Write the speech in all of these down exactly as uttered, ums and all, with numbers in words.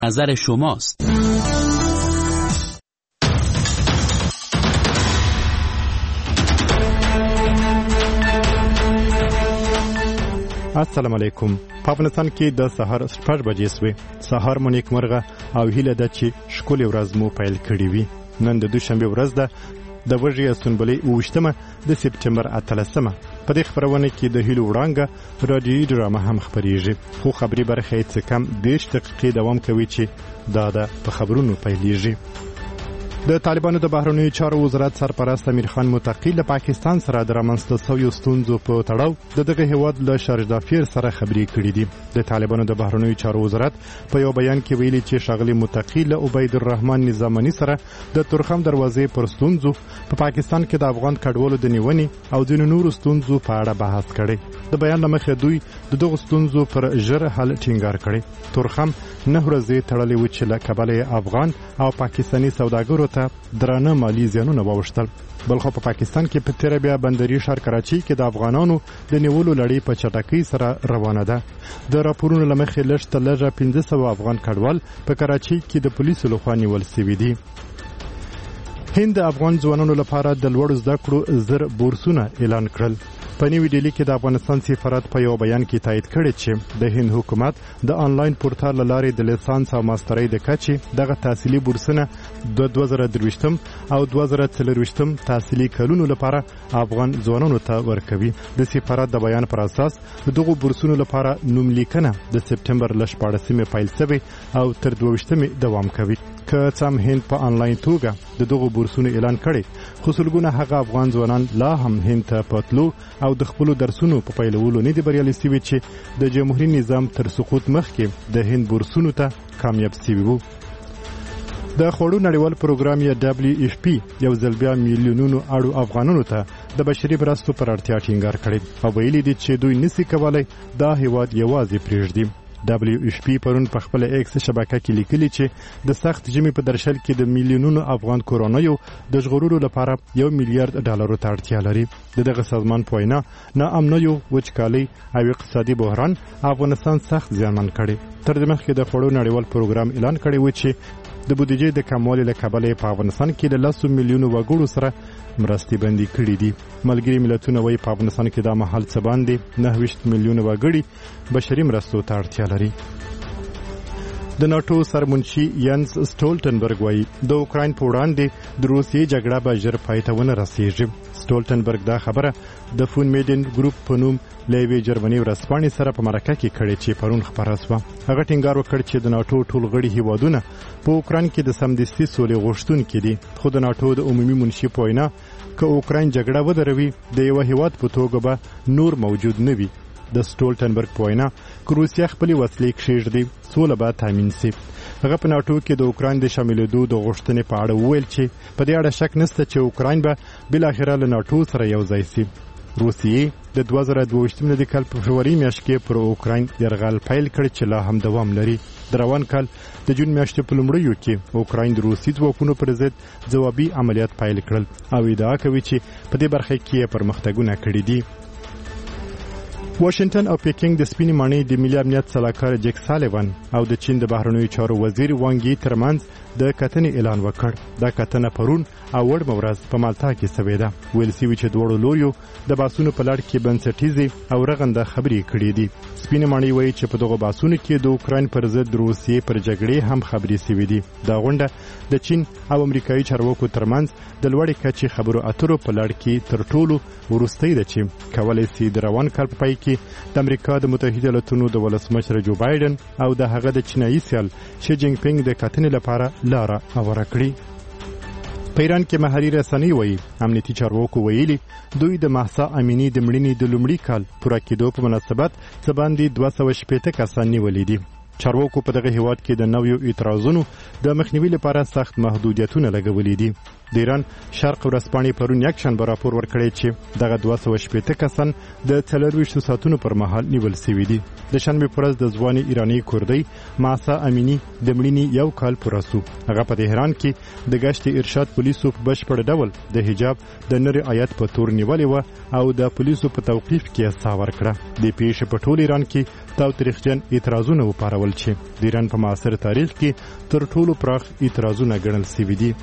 نظر شماست. السلام علیکم. په افغانستان کې د سهار شپږ بجې شوې. سهار مو نیکمرغه او هیله ده چې ښکلې ورځ مو پیل کړې وي. نن د دوشنبې ورځ ده، د وږې سنبلې اوویشتمه د سپتمبر اتلسمه. په دې خپرونه کې د هیلو وړانګه رادیویي ډرامه هم خپرېږي، خو خبري برخه یې څه کم دېرش دقیقې دوام کوي چې دا ده په خبرونو پیلېږي. د طالبانو د بهرنیو چارو وزارت سرپرست امیر خان متقی له پاکستان سره د رامنځته شویو ستونزو په تړاو د دغه هیواد له شارجدافیر سره خبرې کړې دي. د طالبانو د بهرنیو چارو وزارت په یو بیان کې ویلي چې ښاغلي متقی له عبید الرحمن نظامني سره د تورخم دروازې پر ستونزو په پا پاکستان کې د افغان کډوالو د نیونې او ځینو نورو ستونزو په اړه بحث کړی. د بیان له مخې دوی د دغو ستونزو پر ژر حل ټینګار کړی. تورخم نه ورځې تړلې و چې له کبله افغان او پاکستاني سوداګرو ته درانه مالی زیانونه واوښتل. بلخو په پاکستان کې په تیره بیا بندري ښار کراچي کې د افغانانو د نیولو لړۍ په چټکۍ سره روانه ده. د راپورونو له مخې لږ تر لږه پنځه سوه افغان کډوال په کراچي کې د پولیسو لخوا نیول شوي دي. هند د افغان ځوانانو لپاره د لوړو زده کړو زر بورسونه اعلان کړل. په نیو ډیلي کې د افغانستان سفارت په یو بیان کې تایید کړی چې د هند حکومت د آنلاین پورتال له لارې د لیسانس او ماسترۍ د کچې دغه تحصیلي بورسونه د دوه زره درویشتم او دوه زره څلرویشتم تحصیلي کلونو لپاره افغان ځوانانو ته ورکوي. د سفارت د بیان پر اساس دغه بورسونو لپاره نوملیکنه د سپتمبر له شپاړسمې پیل شوې او تر دوه دوام کوي. که څه هم هند په آنلاین توګه د دغه بورسونو اعلان کړي، خو سلګونه هغه افغان ځوانان لا هم هند ته په تلو او د خپلو درسونو په پیلولو نه دي بریالي شوي چې د جمهوري نظام تر سقوط مخکې د هند بورسونو ته کامیاب شوي وو. د خوړو نړیوال پروګرام یا دبلیو اف پی یو ځل بیا میلیونونو اړو افغانانو ته د بشري مرستو پر اړتیا ټینګار کړی او ویلي دي چې دوی نشي کولای دا هیواد یوازې پرېږدي. دبلیو اف پی پرون په خپل ایکس شبکه کې لیکلي چې د سخت ژمي په درشل کې د میلیونونو افغان کورنیو د ژغورلو لپاره یو میلیارډ ډالرو ته اړتیا لري. د دغه سازمان په وینا ناامنیو، وچکالۍ او اقتصادي بحران افغانستان سخت زیانمن کړي. تر دې مخکې د خوړو نړیوال پروګرام اعلان کړی و چې د بودیجې د کموالي له کبله په افغانستان کې د لسو میلیونو وګړو سره مرستې بندي کړي دي. ملګري ملتونه وايي په افغانستان کې دا مهال څه باندې نهه ویشت میلیونه وګړي بشري مرستو ته اړتیا لري. د ناټو سرمنشي ینس سټولټنبرګ وايي د اوکراین په وړاندې د روسیې جګړه به ژر پای ته ونه رسیږي. سټولټنبرګ دا خبره د فون میډین ګروپ په نوم له یوې جرمني ورځپاڼې سره په مرکه کې کړې چې پرون خپره شوه. هغه ټینګار وکړ چې د ناټو ټول غړي هیوادونه په اوکراین کې د سمدستي سولې غوښتونکي دي، خو د ناټو د عمومي منشي په وینا که اوکراین جګړه ودروي د یو هیواد په توګه به نور موجود نه وي. د سټولټنبرګ په وینا که روسیه خپلې وسلې کښېږدي سوله به تامین شي. هغه په ناټو کې د اوکراین د شاملېدو د غوښتنې په اړه وویل چې په دې اړه شک نشته چې اوکراین به بالاخره له ناټو سره یو ځای شي. روسیې د دوه زره دوه د کال په فبروري میاشت کې پر اوکراین یرغل پیل کړ چې لا هم دوام لري. د روان کال د جون میاشتې په لومړیو کې اوکراین د روسي ځواکونو پر ضد ځوابي عملیات پیل کړل او ادعا کوي چې په دې برخه کې پرمختګونه کړي دي. واشنگټن او پیکینګ د سپینې ماڼۍ د ملي امنیت سلاکار جیک سالیوان او د چین د بهرنیو چارو وزیر وانګ یي ترمنځ د کتنې اعلان وکړ. دا کتنه پرون او وړمه ورځ په مالټا کې شوې ده. ویل شوي چې دواړو لوریو د بحثونو په لړ کې بنسټیزې او رغنده خبرې کړې دي. سپینې ماڼۍ وایي چې په دغو بحثونو کې د اوکراین پر ضد د روسیې پر جګړې هم خبرې شوې دي. دا غونډه د چین او امریکایي چارواکو ترمنځ د لوړې کچې خبرو اترو په لړ کې تر ټولو وروستۍ ده چې کولی شي د روان کال په پای کې د امریکا د متحده ایالاتونو د ولسمشر جو بایدن او د هغه د چینایي سیال شي جینګ پینګ د کتنې لپاره لاره هواره کړي. په ایران کې محلي رسنۍ وایي امنیتي چارواکو ویلي دوی د مهسا امینی د مړینې د لومړي کال پوره کېدو په مناسبت څه باندې دوه سوه شپېته کسان نیولي دي. چارواکو په دغه هیواد کې د نویو اعتراضونو د مخنیوي لپاره سخت محدودیتونه لګولي دي. د ایران شرق ورځپاڼې پرون یکشنبه راپور ورکړی چې دغه دوه سوه شپېته کسان د څلرویشتو ساعتونو پر مهال نیول شوي دي. د شنبې په ورځ د ځوانې ایراني کوردۍ معصا امینی د مړینې یو کال پوره سو. هغه په تهران کې د گشت ارشاد پولیسو په بشپړ ډول د حجاب د نری آیت په تور نیولې و او د پولیسو په توقیف کې سا ورکړه. د پیښې په ټول ایران کې تاوتریخجن اعتراضونه وپارول چې د ایران په معاصر تاریخ کې تر ټولو پراخ اعتراضونه ګڼل شوي دي.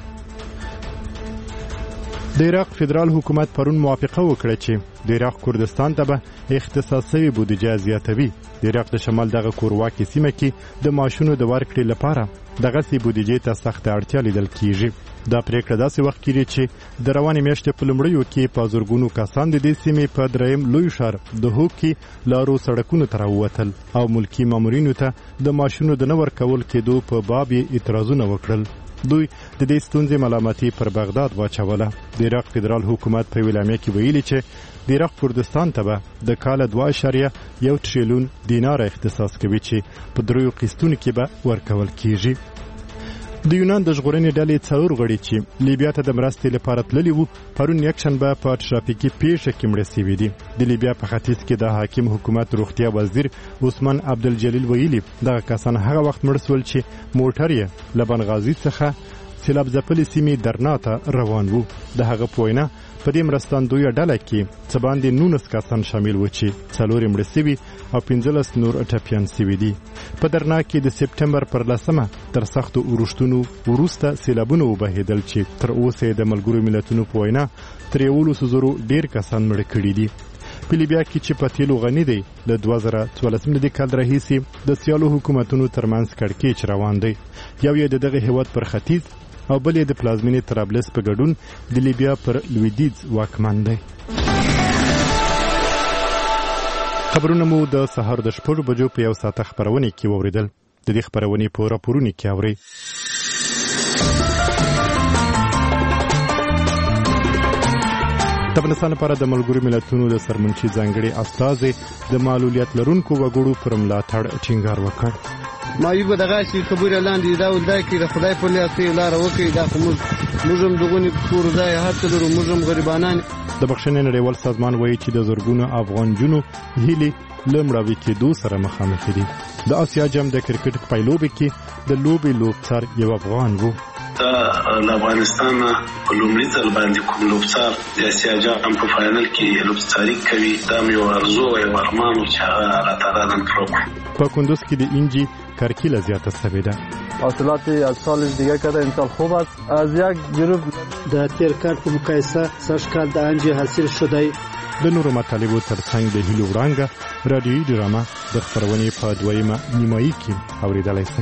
د عراق فدرال حکومت پرون موافقه وکړه چې د عراق کردستان ته به اختصاصي بودیجه زیاتوي. د عراق د شمال دغه کورواکي سیمه کې د معاشونو د ورکړې لپاره دغه سي بودیجه ته سخت اړتیا لیدل کیږي. دا پریکړه داسې وخت کېږي چې د روانې میاشتې په لومړیو کې په زرګونو کسان د دې سیمې په دریم لوی ښار د هوک کې لارو سړکونو ته راووتل او ملکي مامورینو ته د معاشونو د نه ورکول کېدو په باب اعتراضونه وکړل. دوی د دې ستونزې ملامتي پر بغداد واچوله. د عراق فدرال حکومت په اعلامیه کې ویلي چې د عراق کردستان ته به د کال دوه اعشاریه یو تریلیون دینار اختصاص کوي چې په دریو قسطونو کې به ورکول کیږي. د یونان د ژغورنې ډلې څلور غړي چې لیبیا ته د مرستې لپاره تللي وو پرون یکشنبه په ټرافیکي پیښه کې مړه شوي دي. د لیبیا په ختیځ کې د حاکم حکومت روغتیا وزیر عثمان عبدالجلیل ویلي دغه کسان هغه وخت مړه شول چې موټر یې له بنغازي څخه سیلاب ځپلې سیمې درنا ته روان وو. د هغه په وینا په دې مرستندویه ډله کې څه باندې نولس کسان شامل و چې څلور یې مړه شوي او پنځلس نور ټپیان شوي دي. په درنا کې د سپټمبر پر لسمه تر سختو اورښتونو وروسته سیلابونه وبهېدل چې تر اوسه د ملګرو ملتونو په وینا تر یولسو زرو ډېر کسان مړه کړي دي. په لیبیا کې چې په تیلو غني دی د دوه زره څوارلس میلادي کال راهیسې د سیالو حکومتونو ترمنځ کړکېچ روان دی. یو یې د دغه هیواد پر ختیځ او بل یې د پلازمینې طرابلس په ګډون د لیبیا پر لویدیځ واکمن دی. خبرونه مو د سهار د شپږو بجو په یو ساعته خپرونې کې واوریدل. د دې خپرونې په راپورونو کې اورئ. د افغانستان لپاره د ملګرو ملتونو د سرمنشي ځانګړي استازي د معلولیت لرونکو وګړو پر ملاتړ ټینګار وکړ. مایوب دغه شي خبره لاندې دا ولدا کې د خدای په لیاسي لار وکي دا موږ موږ دغونی کور ځای هر څه لرو موږ غریبانان. د بخښنې نړیوال سازمان وایي چې د زرګونو افغان جنو هیلې لمړاوي کېدو سره مخامخ دي. د آسیا جام د کرکټ په لوبې کې د لوبې لوبڅار یو افغان وو. دا له افغانستان په لومړي ځل باندې کوم لوبڅار د آسیا جام په فاینل کې لوبڅاري کوي. دا یو ارزو او ارمان چې هغه الله تعالی نن کړو. په کندوز کې د انجی کرکیله زیاته شوې ده. حاصلات از سال دیگه کرده امسال خوب است. از یک گروه در تیر کال په مقایسه سږ کال د انجی حاصل شده. د نورو مطالبو ترڅنګ د هیلو وړانګه رادیوي ډرامه د خپرونې په دویمه نیمایي کې اوریدلای شئ.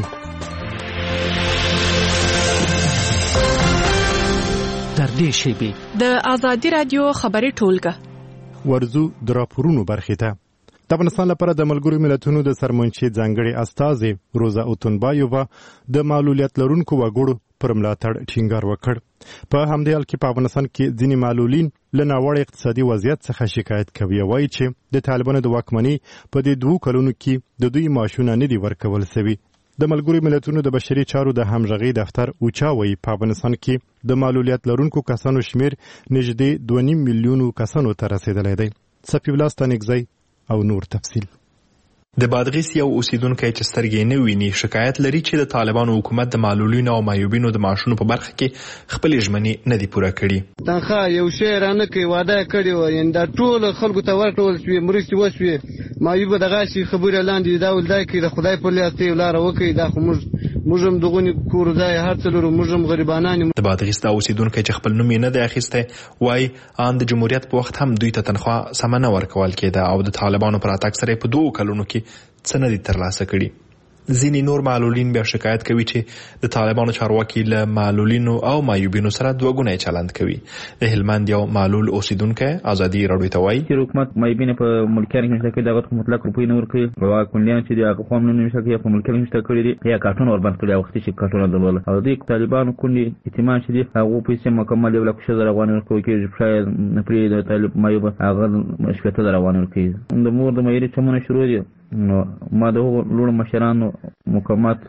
در دې شیبې د آزادي رادیو خبري ټولګه ورزو د راپورونو برخې ته. د افغانستان لپاره د ملګرو ملتونو د سرمنشي ځانګړي استازي روزا اوتونبایووا د معلولیت لرونکو وګړو پر ملاتړ ټینګار وکړ. په همدې حال کې په افغانستان کې ځینې معلولین له ناوړه اقتصادي وضعیت څخه شکایت کوي. وایي چې د طالبانو د واکمنۍ په دې دوو کلونو کې د دوی معاشونه نه دي ورکول شوي. د ملګرو ملتونو د بشري چارو د همغږۍ دفتر اوچا وایي په افغانستان کې د معلولیت لرونکو کسانو شمیر نږدې دوه نیم میلیونو کسانو ته رسیدلی دی. صفي الله ستانکزی او نور تفصیل. د بادغیس یو اوسیدونکی چې سترګې نه ویني شکایت لري چې د طالبانو حکومت د معلولینو او معیوبینو د معاشونو په برخه کې خپل ژمنې نه دي پوره کړي. تنخواه یو شی رانه کوي واده کړی و یعنې دا ټول خلکو ته ورکړل شوې مرستې وشوې. معیوب دغه شي خبره لاندې دا ولدا کې د خدای په لیاسي لار وکي دا خو موږ موږ هم دغونی کور ځای هر څه لرو موږ هم غریبانان. د بادغیس د اوسیدونکو چې خپل نوم یې نه دی اخیستی وایي ان د جمهوریت په وخت هم دوی ته تنخواه سمه نه ورکول کېده او د طالبانو پر راتګ سره په دوو کلونو کې څه نه دي ترلاسه کړي. ځینې نور معلولین بیا شکایت کوي چې د طالبانو چارواکي له معلولینو او معیوبینو سره دوه ګونی چلند کوي. د هلمند یو معلول اوسیدونکی ازادي راډیو ته وایي چې حکومت معیوبین په ملکیت کې نشته کوي دغه مطلق روپۍ نه ورکوي او کونډیان چې د هغه قوم نه نشته کوي په ملکیت نشته کړی دي یا کارتون ور باندې کړی وخت چې کارتون درول او د طالبانو کونډي اعتماد چې دي هغه پیسې مکمل یو لک شزر افغان ورکوي کې شاید نفري د طالب معیوب هغه شپته در افغان ورکوي. د مور د مېری چمونه شروع دي نو ما د لوړ مشرانو مقامات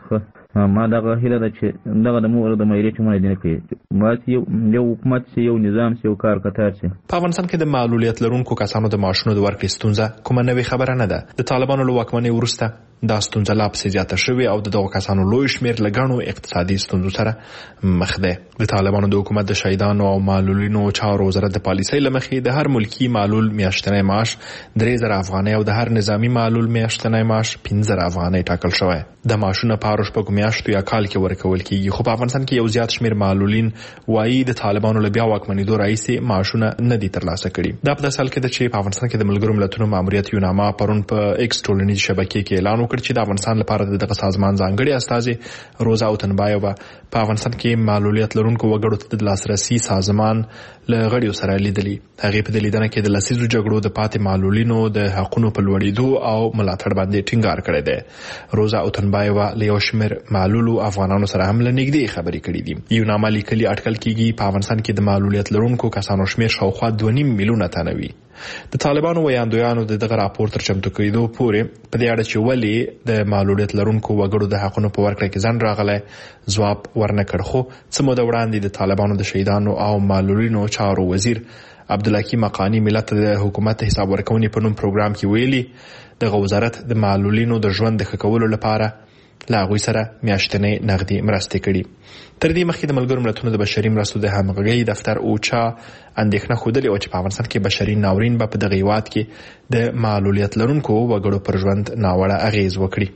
ما دغه هیله ده چې دغه د مور د مېری چې مونږ دې نه کوي ما یو یو حکومت چې یو نظام چې یو کار کتار شي. په افغانستان کې د معلولیت لرونکو کسانو د معاشونو د ورکړې ستونزه کومه نوې خبره نه ده. د طالبانو له واکمنۍ وروسته دا ستونزه لا پسې زیاته شوې او د دغو کسانو لوی شمېر له ګڼو اقتصادي ستونزو سره مخ دی. د طالبانو د حکومت د شهیدانو او معلولینو چارو وزارت د پالیسۍ له مخې د هر ملکي معلول میاشتنی معاش درې زره افغانۍ او د هر نظامي معلول میاشتنی معاش پنځه زره افغانۍ ټاکل شوی. د معاشونه په هرو شپږو میاشتو یا کال کې ورکول کیږي، خو په افغانستان کې یو زیات شمېر معلولین وایي د طالبانو له بیا واکمنېدو راهیسې معاشونه نه دي ترلاسه کړي. دا په داسې حال کې ده چې په افغانستان کې د ملګرو ملتونو ماموریت یوناما پرون په ایکس ټولنیزې شبکې کې اعلان وکړ چې د افغانستان لپاره دغه سازمان ځانګړي استازي روزا اوتنبایووا په افغانستان کې معلولیت لرونکو وګړو ته د لاسرسي سازمان له غړیو سره لیدلي. هغې په دې لیدنه کې د لسیزو جګړو د پاتې معلولینو د حقونو په لوړېدو او ملاتړ باندې ټینګار کړی دی. روزا اوتنبایووا له یو شمېر معلولو افغانانو سره هم له نږدې خبرې کړې دي. یوناما لیکلي اټکل کېږي په افغانستان کې د معلولیت لرونکو کسانو شمېر شاوخوا دوه نیم میلیونه تنه وي. د طالبانو ویاندویانو د دغه راپور تر چمتو کېدو پورې په دې اړه چې ولې د معلولیت لرونکو وګړو د حقونو په ورکړه کې ځنډ راغلی ځواب ورنه کړ. خو څه موده وړاندې د طالبانو د شهیدانو او معلولینو چارو وزیر عبدالحکیم حقانی ملت د حکومت حساب ورکونې په نوم پروګرام کې ویلي دغه وزارت د معلولینو د ژوند د ښه کولو لپاره له هغوی سره میاشتنۍ نغدي مرستې کړي. تر دې مخکې د ملګرو ملتونو د بشري مرستو د همغږۍ دفتر اوچا اندېښنه ښودلې وه چې په افغانستان کې بشري ناورین به په دغه هېواد کې د معلولیت لرونکو وګړو پر ژوند ناوړه اغېز وکړي.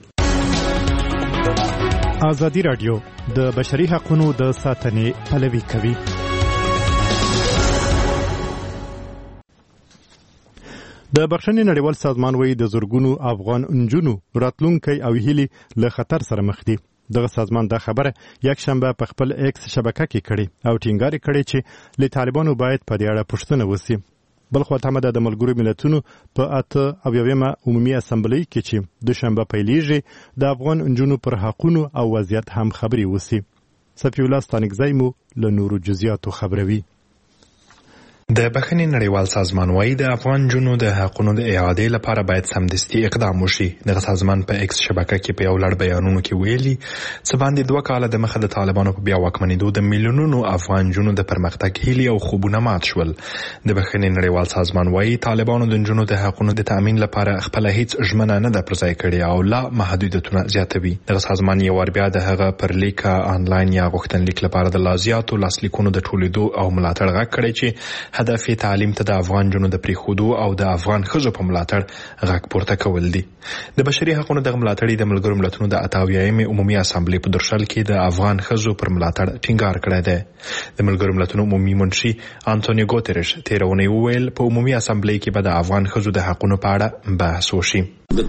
ازادي راډیو د بشري حقوقو د ساتنې پلوي کوي. د بخښنې نړیوال سازمان وایي د زرګونو افغان نجونو راتلونکی او هیلې له خطر سره مخ دي. دغه سازمان دا خبره یک شنبه په خپل ایکس شبکه کې کړې او ټینګار کړی چې له طالبانو باید په دې اړه پوښتنه وشي. بل خو ته د ملګرو ملتونو په اته او یومه عمومي اسمبلی کې چې دوشنبه پیلېږي د افغان نجونو پر حقونو او وضعیت هم خبري وشي. صفی الله ستانکزی مو له نورو جزئیاتو خبروي. د بخښنې نړیوال سازمان وایي د افغان نجونو د حقونو د اعادې لپاره باید سمدستي اقدام وشي. دغه سازمان په ایکس شبکه کې په یو لړ بیانونو کې ویلي څه باندې دوه کاله د مخه د طالبانو په بیا واکمنېدو د میلیونونو افغان نجونو د پرمختګ هیلې او خوبونه مات شول. د بخښنې نړیوال سازمان وایي طالبانو د نجونو د حقونو د تامین لپاره خپله هیڅ ژمنه نه ده پرځای کړې او لا محدودیتونه زیاتوي. دغه سازمان یو ور بیا د هغه پر لیک آنلاین یا غوښتنلیک لپاره د لازیاتو لاسلیکونو د ټولېدو او ملاتړ غږ کړی چې هدف یې تعلیم ته د افغان جنو د پریښودو او د افغان ښځو په ملاتړ غږ پورته کول دي. د بشري حقوقو د ملاتړ د ملګرو ملتونو د اتاویایم عمومي اسامبلې په درشل کې د افغان ښځو پر ملاتړ ټینګار کړی دی. د ملګرو ملتونو عمومي منشي انټونیو ګوتریش تیر اونۍ وویل په عمومي اسامبلې کې به د افغان ښځو د حقوقو په اړه بحث وشي.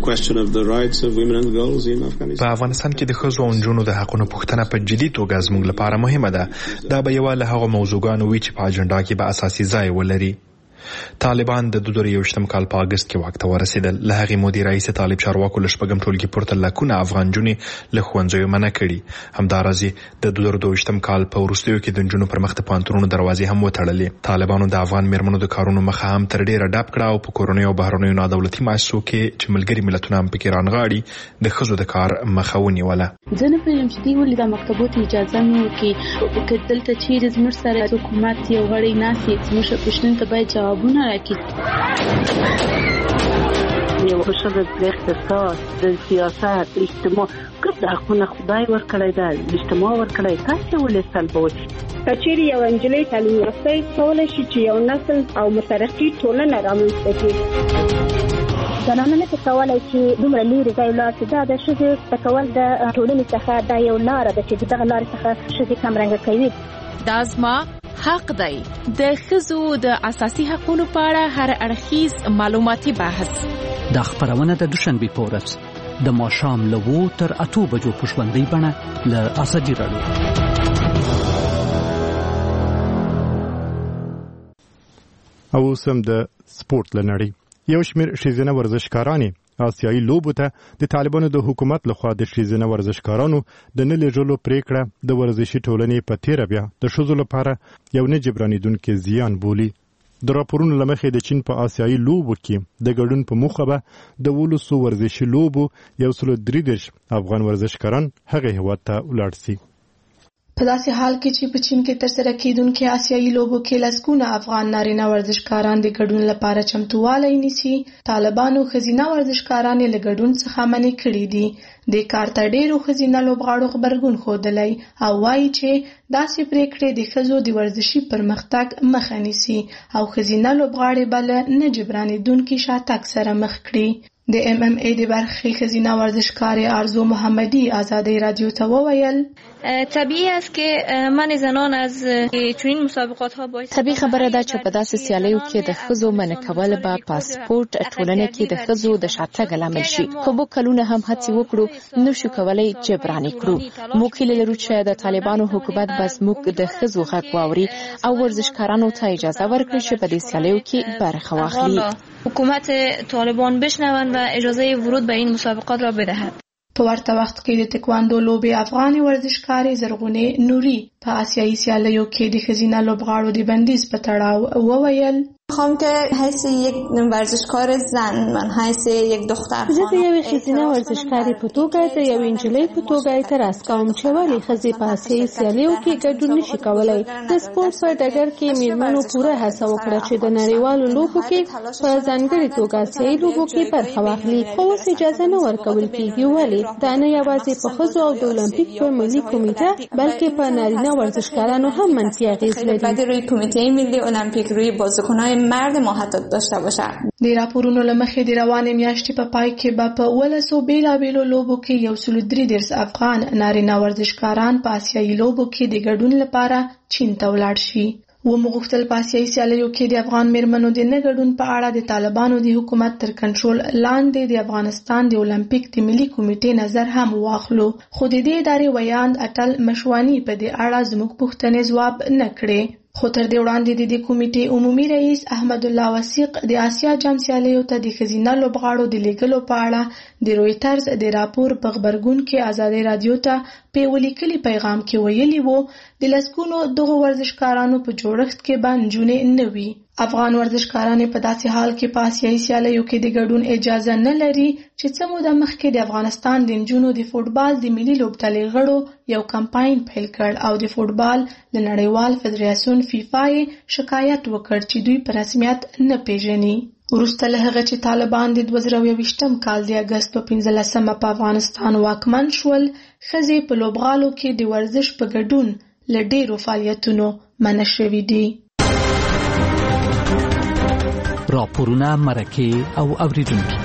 په افغانستان کې د ښځو او نجونو د حقوقو پوښتنه په جدي توګه زموږ لپاره مهمه ده. دا به یوه له هغو موضوعګانو وي چې په اجنډا کې به اساسي ځای ولري. طالبان د دوه زره یوویشتم کال په اګست کې واک ته ورسېدل. له هغې مودې راهیسې طالب چارواکو له شپږم ټولګي پورته لکونه افغان نجونې له ښوونځیو منع کړي. همداراز د دوه زره دوه ویشتم کال په وروستیو کې د نجونو پر مخ د پوهنتونونو دروازې هم وتړلې. طالبانو د افغان میرمنو د کارونو مخه هم تر ډېره ډپ کړه او په کورنیو او بهرنیو نادولتي مؤسسو کې چې ملګري ملتونه هم پکې رانغاړي د ښځو د کار مخه ونیوله. زه نه پوهېږم چې دوی ولې دا مکتبو ته اجازه نه ورکوي. که دلته چیرې زموږ سره حکومت یو غړی ناست وي زموږ پوښتنو ته باید جوابونه راکړي. یو ښځه د اقتصاد د سیاست اجتماع کوم د حقونه خدای ورکړی ده اجتماع ورکړی تاسې ولې سلبوي. که چیرې یو نجلۍ تعلیم یافته کولی شي چې یو نسل او مترقي ټولنه رامنځته کړي. زنانه نه کولی چې دومره لرې ځای ولاړ شي. دا د ښځې زده کول د ټولنې څخه دا یو لاره ده چې دغه لارې څخه ښځې کمرنګه کوي. دا زما حق دی. د ښځو د اساسي حقوقو په اړه هر اړخیز معلوماتي بحث. دا خبرونه د دوشنبه په ورځ د ماښام له اوو تر اتو بجو په ژوندۍ بڼه له ازادي راډیو. او سم د سپورت لنړی یو شمېر ښځینه ورزشکارانې آسیایي لوبو ته د طالبانو د حکومت لخوا د ښځینه ورزشکارانو د نه لیږلو پریکړه د ورزشي ټولنې په تیره بیا د ښځو لپاره یو نه جبرانېدونکی زیان بولي. د راپورونو له مخې د چین په آسیایي لوبو کې د ګډون په موخه به د ولسو ورزشي لوبو یو سل درې دېرش افغان ورزشکاران هغه هېواد ته ولاړ سي. په داسې حال کې چې په چین کې ترسره کېدونکې آسیایي لوبو کې لسګونه افغان نارینه ورزشکاران د ګډون لپاره چمتووالی نیسي، طالبانو ښځینه ورزشکاران یې له ګډون څخه منع کړي دي. دې کار ته ډېرو ښځینه لوبغاړو غبرګون ښودلی او وایي چې داسې پرېکړې د ښځو د ورزشي پرمختګ مخه نیسي او ښځینه لوبغاړې به له نه جبرانېدونکي شاتګ سره مخ کړي. د ام ام ای د برخې ښځینه ورزشکارې آرزو محمدی آزادی رادیو ته وویل طبیعی است که من زنان از چنین مسابقات ها باید طبیعي خبره ده چې په داسې سیالیو کې د ښځو منع کول به پاسپورت ټولنه کې د ښځو د شاتګ لامل شي. خو موږ کلونه هم هڅې وکړو نشو کولای جبران کړو. موږ هیله لرو چې د طالبانو حکومت به زموږ د ښځو غږ واوري او ورزشکارانو ته اجازه ورکړي چې په دې سیالیو کې برخه واخلي. حکومت طالبان بشنوند و اجازه ورود به این مسابقات را بدهد. په ورته وخت کې د تکواندو لوبې افغاني ورزشکارې زرغونې نوري په آسیایي سیالیو کې د ښځینه لوبغاړو د بندیز په تړاو وویل میخوام که حیث یک ورزشکار زن من حیث یک دختر زه د یوې ښځینه ورزشکارې په توګه د یوې نجلۍ په توګه اعتراض کوم چې ولې ښځې په آسیایي سیالیو کې ګډون نشي کولی. د سپورت په ډګر کې میرمنو پوره هڅه وکړه چې د نړیوالو لوبو کې په ځانګړې توګه آسیایي لوبو کې برخه واخلي، خو اوس اجازه نه ورکول کېږي. ولې؟ دا نه یوازې په ښځو او د المپیک په ملي کمیټه بلکې په نارینه ورزشکارانو هم منفي اغېز لري. روی کمیته ملی المپیک روی بازیکنان مرد ما حتی داشته باشه. د راپورونو له مخې د روانې میاشتې په پای کې به په ولسو بیلابیلو لوبو کې یو سل درې دېرش افغان نارینه ورزشکاران په آسیایي لوبو کې د ګډون لپاره چین ته ولاړ شي. ومو غوښتل په آسیایي سیالیو کې د افغان میرمنو د نه ګډون په اړه د طالبانو د حکومت تر کنټرول لاندې د افغانستان د المپیک د ملي کمیټې نظر هم واخلو، خو د دې ادارې ویاند اټل مشوانی په دې اړه زموږ پوښتنې ځواب نه کړې. خو تر دې وړاندې د دې کمیټې عمومي رئیس احمد الله وثیق د آسیا جام سیالیو ته د ښځینه لوبغاړو د لیږلو په اړه د رویټرز د راپور په غبرګون کې ازادي رادیو ته په یو لیکلي پیغام کې ویلي وو د لسګونو دغو ورزشکارانو په جوړښت کې به نجونې نه وي. افغان ورزشکاران په داسې حال کې په آسیایي سیالیو کې د ګډون اجازه نه لري چې څه موده مخکې د افغانستان د نجونو د فوټبال د ملي لوبډلې غړو یو کمپاین پیل کړ او د فوټبال د نړیوال فدراسیون فیفا یې شکایت وکړ چې دوی په رسمیت نه پیژني. وروسته له هغه چې طالبان د دوه زره یوویشتم کال د اګست په پنځلسمه په افغانستان واکمن شول، ښځې په لوبغالو کې د ورزش په ګډون له ډېرو فعالیتونو منع شوي دي. راپورونه، مرکې او اوریدونکي.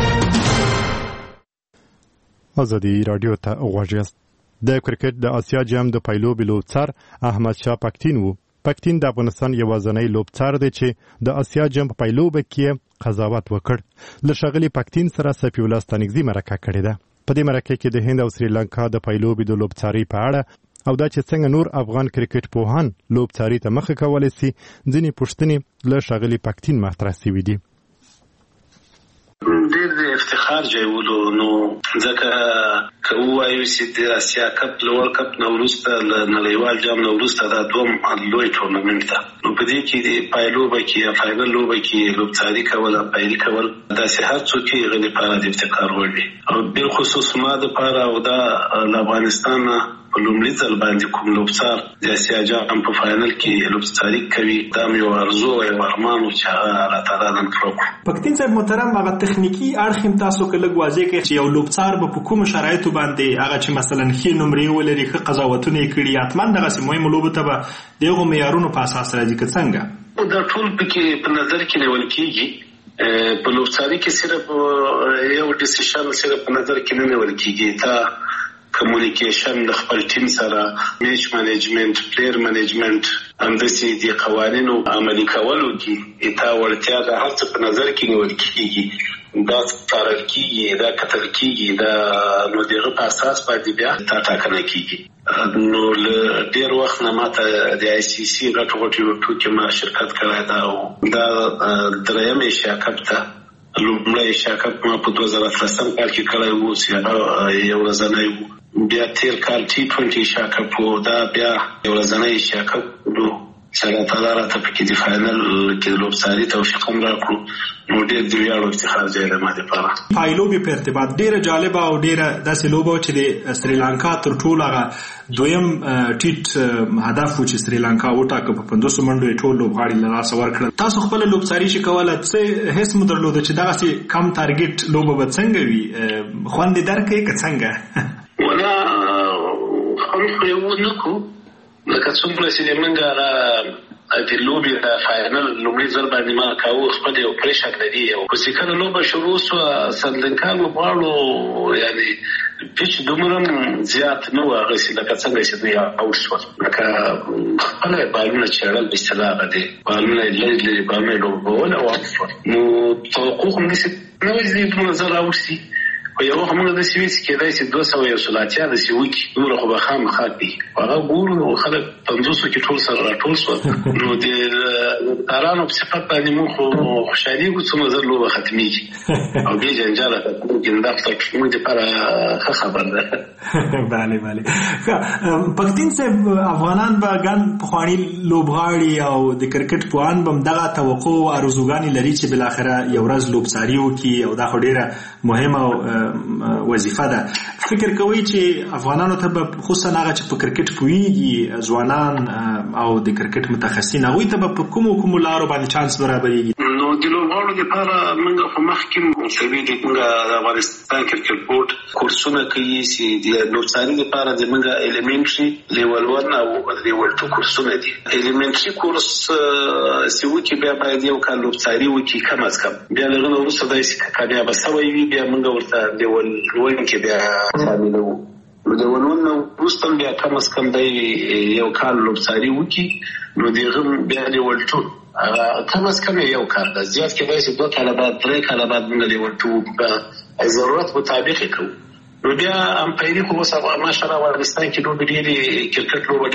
ازادي رادیو ته غوږ یاست. د کرکټ د آسیا جام د پایلوبي لوبڅار احمد شاه پکتین وو. پکتین د افغانستان یوازینی لوبڅار دی چې د آسیا جام په پایلوبه کې قضاوت وکړ. له ښاغلي پکتین سره سفي الله ستانکزي مرکه کړې ده. په دې مرکه کې د هند او سریلانکا د پایلوبي د لوبڅاري په اړه او دا چې څنګه نور افغان کرکټ پوهان لوبڅاري ته مخه کولی سي ځینې پوښتنې له ښاغلي پکتین مطرح شوي دي. ډېر د افتخار ځای ولو، نو ځکه که ووایو چې د اسیا کپ له ورلډ کپ نه وروسته له نړیوال جام نه وروسته دا دوم لوی ټورنمنټ ده، نو په دې کې د پایلوبه کې یا فاینل لوبه کې لوبڅاري کول او پایلي کول داسې هر څوک یې هغه لپاره د افتخار وړ دي. او بالخصوص ما دپاره او دا له افغانستان په لومړي ځل باندې کوم لوبڅار د اسیا جام په فاینل کې لوبڅاري کوي، دا مې یو ارزو او یو ارمان و چې هغه الله تعالی نن کړو. پکتین صاحب محترم، هغه تخنیکی اړخ هم تاسو که لږ واضح کړئ چې یو لوبڅار به په کومو شرایطو باندې هغه چې مثلا ښې نمرې ولري، ښه قضاوتونه یې کړي، حتما دغسې مهمو لوبو ته به د هغو معیارونو په اساس راځي که څنګه؟ دا ټول پکې په نظر کې نیول کېږي. په لوبڅاري کې صرف یو ډیسیشن صرف په نظر کې نه نیول کېږي، تا کمیونیکیشن د خپل ټیم سره، میچ مینجمنت، پلیر مینجمنت، همداسې د قوانینو عملي کولو کې تا وړتیا د هر څه په نظر کې نیول کېږي. دا څارل کېږي، دا کتل کېږي، دا نو د هغه په اساس باندې بیا تا ټاکنه کېږي. نو له ډېر وخت نه ماته د آی سی سی غټو غټو یوټو کې ما شرکت کړی دا دا دریم ایشیا کپ ته لومړی ایشیا کپ ما په دوه زره اتلسم کال کې کړی و چې هغه یو ورځنی و. بیا تېر کال ټي ټوینټي ایشیا کپ و، دا بیا یو ورځنی ایشیا کپ و. چې الله تعالی راته پکې د فاینل کې د لوبساري توفیق هم راکړو نو ډېر د ویاړ او افتخار ځای دی ما دپاره. پایلوبې په ارتباط ډېره جالبه او ډېره داسې لوبه وه چې د سریلانکا تر ټولو هغه دویم ټیټ هدف و چې سریلانکا وټاکه په پنځوسو منډو یې ټول لوبغاړي له لاسه ورکړل. تاسو خپله لوبساري چې کوله څه حس مو درلوده چې دغسې کم تارګېټ لوبه به څنګه وي؟ خوند یې درکوي که څنګه؟ ولا خوند خو یې ونه کړو لکه څومره چې د موږ هغه د لوبې د فاینل لومړي ځل باندې ما کاوه خپل یو پریشر لري او چې کله لوبه شروع سوه سریلانکا لوبغاړو یعنې پیچ دومره زیات نه و هغسې لکه څنګه چې دوی اوټ شول لکه خپله یې بالونه چېړل په اصطلاح هغه دی بالونه یې لرې لرې بالونه یې لوبول او اوټ شول. نو توقع خو همداسې نه وه چې دوی دومره زر اوټ شي خو یو وخت موږ داسې وي چې کېدای شي دوه سوه یو سل اتیا داسې وکړي دومره خو به خامخا کوي هغه ګورو نو خلک پنځوسو کې ټول سره راټول شول نو د تارانو په صفت باندې موږ خو خوشحالېږو څومره زر لوبه ختمېږي او بې جنجاله ختمېږي دا خو موږ دپاره ښه خبر ده. بله بله ښه پښتین صاحب افغانان به ګڼ پخواني لوبغاړي او د کرکټ پوهان به همدغه توقع او ارزوګانې لري چې بالاخره یو ورځ لوبساري وکړي او دا خو ډېره مهمه او وظیفه ده. فکر کوي چې افغانانو ته به خصوصا هغه چې په کرکټ پوهیږي ځوانان او د کرکټ متخصصین هغوی ته به په کومو کومو لارو باندې چانس برابرېږي؟ نو د لوبغاړو دپاره موږ خو مخکې مساوي د موږ د افغانستان کرکټ بورډ کورسونه کوي چې د لوبساري دپاره د موږ ایلیمنټري لیول ون او لیول ټو کورسونه دي. ایلیمنټري کورس چې وکړي بیا باید یو کال لوبساري وکړي کم از کم بیا له هغه نه وروسته داسې کامیابه سوی وي بیا موږ ورته لیول ون کې بیا شاملوو. نو د لیول ون نه وروسته بیا کم از کم دی یو کال لوبساري وکړي نو د هغه بیا لیول ټو کم از کم یو کال ده زیات کېدای شي دوه کاله بعد درې کاله بعد موږ لیول ټو په ضرورت مطابق یې کوو. نو بیا امپایري خو اوس ماشاءالله افغانستان کې لوبې ډېرې کرکټ لوبه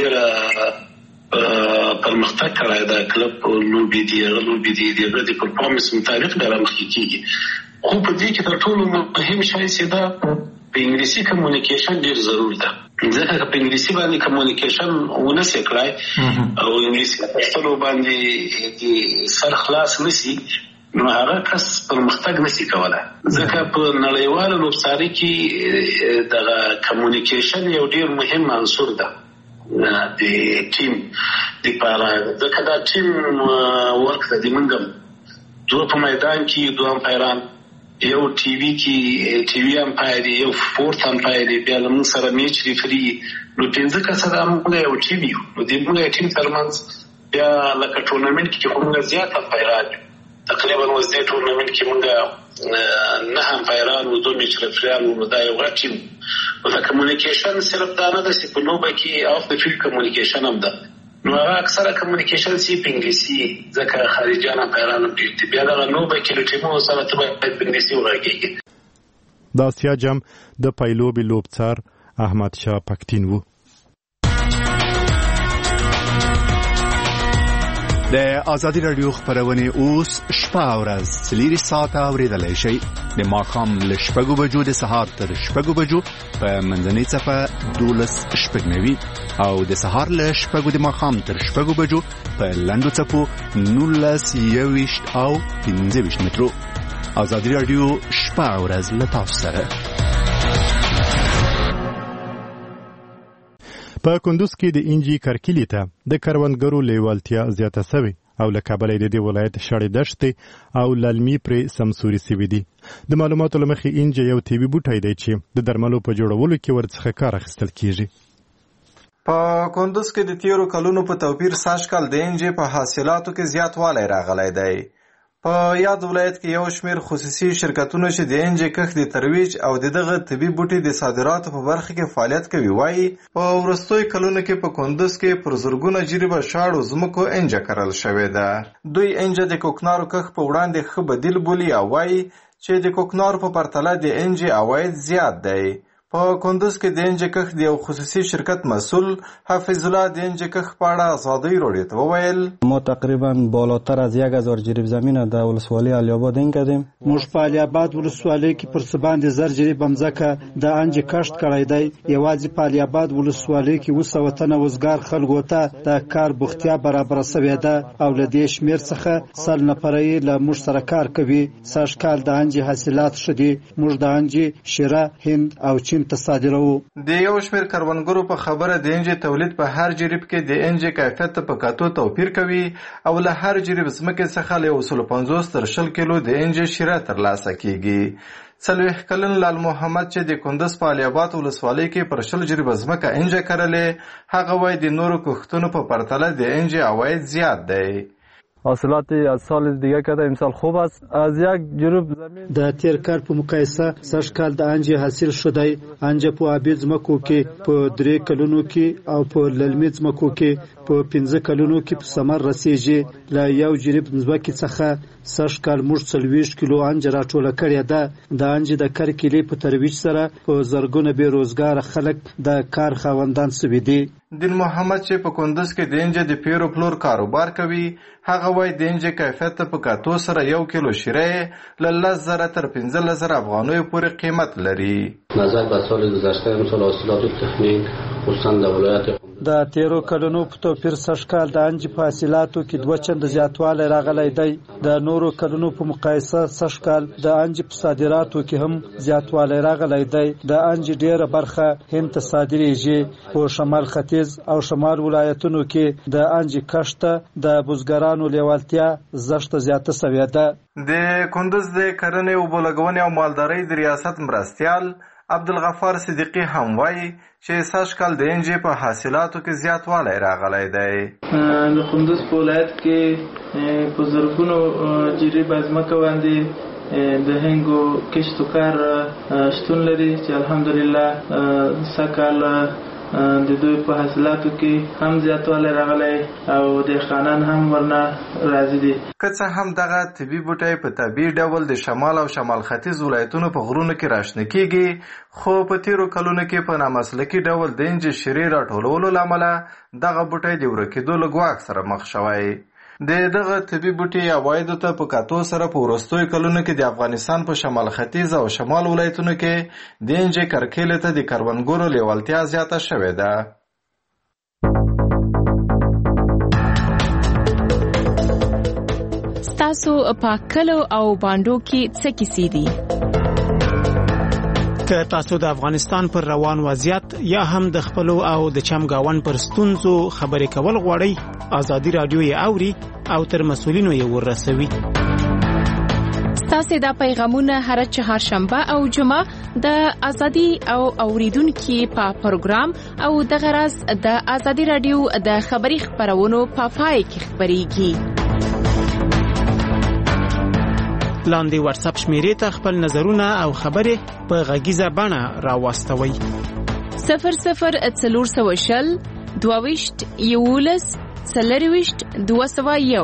ډېره پرمختګ کړی ده کلب لوبې دي هغه لوبې دي د هغه د پرفارمنس مطابق بیا رامخکې کېږي. خو په دې کې تر ټولو مهم شی چې ده په انګلیسي کمیونیکیشن ډېر ضرور ده ځکه که په انګلیسي باندې کمیونیکیشن ونه سې کړی او انګلیسي په پښتو باندې د سر خلاص نه سي نو هغه کس پرمختګ نشي کولی ځکه په نړیواله لوبساري کې دغه کمیونیکیشن یو ډېر مهم عنصر ده د ټیم دپاره ځکه دا ټیم ورک ده د موږ دوه په میدان کې دوه امپایران یو ټي وي کې ټي وي امپایر یو فورت امپایر بیا له موږ سره میچ ریفري نو پنځه کسه دا موږ یو ټیم یو نو د موږ ټیم ترمنځ بیا لکه ټورنمنټ کې خو موږ زیات امپایران تقریبا اوس دې ټورنمنټ کې موږ نه امپایران او دوه میچ ریفریان نو دا یو غټ ټیم نو دا کمیونیکیشن صرف دا نه ده چې په لوبه کې اف د فیلډ کمیونیکیشن هم ده نو هغه اکثره کمیونیکیشن سی په انګلیسي ځکه خارجیان امپایران ډېر دي بیا دغه لوبه کې له ټیمونو سره ته باید په انګلیسي وغږېږي. د اسیا جام د پایلوبې لوبڅار احمد شاه پښتین و. د ازادي رادیو خبرونه اوس شپه او ورځ څلور ساعته اوریدلای شئ د ماښام له شپږو بجو د سهار تر شپږو بجو په منځنۍ څپه دولس شپږ نوي او د سهار له شپږو د ماښام تر شپږو بجو په لنډو څپو نولس یوویشت او پنځه ویشت مترو. ازادي رادیو شپه او ورځ له تاسو سره. په کندوز کې د انجی کرکیلي ته د کروندګرو لیوالتیا زیاته سوي او له کابل د دې ولایت شړې دشتې او للمي پرې سمسوري سوي دي. د معلوماتو له مخې انجی یو طبي بوټی دی چې د درملو په جوړولو کې ورڅخه کار اخیستل کیږي. په کندوز کې د تیرو کلونو په توپیر سږ کال د انجی په حاصلاتو کې زیاتوالی راغلی دی. په یاد ولایت کې یو شمیر خصوصي شرکتونه چې د انجی کښت د ترویج او دغه طبي بوټي د صادراتو په برخه کې فعالیت کوي وایي په ورستوي کلونو کې په کندوز کې پر زرګونه جریبه شاړو ځمکو انجی کرل شوې ده. دوی انجی د کوکنارو کښت په وړاندې ښه بدیل بولي او وایي چې د کوکنارو په پرتله د انجی عواید زیات دی. په کندوز کې د انجې کښت د یو خصوصي شرکت مسئول حفیظ الله د انجې کښت په اړه ازادۍ راډیو ته وویل ما تقریبا بالاتر از یک هزار جریب زمین در ولسوالی علی آباد این کردیم. موږ په علی آباد ولسوالۍ کې پر څه باندې زر جریب ځمکه د انجې کښت کړی دی. یوازې په علی آباد ولسوالۍ کې اووه سوه تنه وزګار خلکو ته د کار بوختیا برابره شوې ده او له دې شمېر څخه سل نفره یې له موږ سره کار کوي. سږ کال د انجې حاصلات ښه دي. موږ د انجې شیره هند او چین ته صادروو. د یو شمېر کروندګرو په خبره د انجې تولید په هر جریب کې د انجې کیفیت ته په کتو توپیر کوي او له هر جریب ځمکې څخه له یو سل پنځوس تر شل کیلو د انجې شیره ترلاسه کیږي. څلوېښت کلن لال محمد چې د کندز په علی آباد ولسوالۍ کې پر شل جریب ځمکه انجې کرلې، هغه وایي د نورو کښتونو په پرتله د انجې عواید زیات دی. حاصلات از سال دیگه کرده امسال خوب است. از یک جریب زمین د تیر کال په مقایسه سږ کال د انجې حاصل شدی. انجې په آبي ځمکو کې په درې کلونو کې او په للمي ځمکو کې په پنځه کلونو کې په ثمر رسیږي. له یو جریب ځمکې څخه سږ کال موږ څلوېښت کیلو انجه راټوله کړې ده. د انجې د کرکیلې په ترویج سره په زرګونه بې روزګاره خلک د کار خاوندان سوي دي. دین محمد چې په کندوز کې د انجې د پیرو پلور کاروبار کوي، هغه وایي د انجې کیفیت ته په کتو سره یو کیلو شیره له لس زره تر پنځلس زره افغانیو پورې قیمت لري. نظر به سال گذشته امسال حاصلات تخمین خصوصا در ولایت د تیرو کلونو په توپیر سږ کال د انجې په حاصلاتو کې دوه چنده زیاتوالی راغلی دی. د نورو کلونو په مقایسه سږ کال د انجې په صادراتو کې هم زیاتوالی راغلی دی. د انجې ډیره برخه هند ته صادریږي. په شمال ختیځ او شمال ولایتونو کې د انجې کښت ته د بزګرانو لیوالتیا زښته زیاته سوې ده. د کندوز د کرنې اوبو لګونې او مالدارۍ د ریاست مرستیال عبدالغفار صدیقی هم وایي چې سږ کال د انجې په حاصلاتو کې زیاتوالی راغلی دی. د کندوز په ولایت کې په زرګونو جریب ځمکه باندې د هنګو کښت و کار شتون لري چې الحمدلله سږکال د دوی په حاصلاتو کې هم زیاتوالی راغلی او دهقانان هم ورنه راضي دي. که څه هم دغه طبي بوټی په طبیعي ډول د شمال او شمال ختیځ ولایتونو په غرونو کې راشنه کیږي، خو په تیرو کلونو کې په نامسلکي ډول د انجې شیرې راټولولو له امله دغه بوټی د ورکېدو له ګواښ سره مخ شوی. د دغه طبي بوټي عوایدو ته په کتو سره په وروستیو کلونو کې د افغانستان په شمال ختیځ او شمال ولایتونو کې د انجې کرکیلې ته د کروندګرو لیوالتیا زیاته شوې ده. ستاسو په کلو او باندو کې څه کیسې دي؟ که تاسو د افغانستان پر روان وضعیت یا هم د خپلو او د چمګاون پر ستونزو خبرې کول غواړئ، ازادي رادیو یې اوري او تر مسؤلینو یې ورسوي. ستاسو دا پیغامونه هر چهارشنبه او جمعه د ازادي او اوریدونکو په پروګرام او د غرض د ازادي رادیو د خبري خبرونو په پای کې خبريږي. لاندې واتس اپ شمیرې ته خپل نظرونه او خبرې په غږیزه بڼه راوستوئ. صفر صفر څلور سوه شل دوه ویشت یولس څلرویشت دوه سوه یو.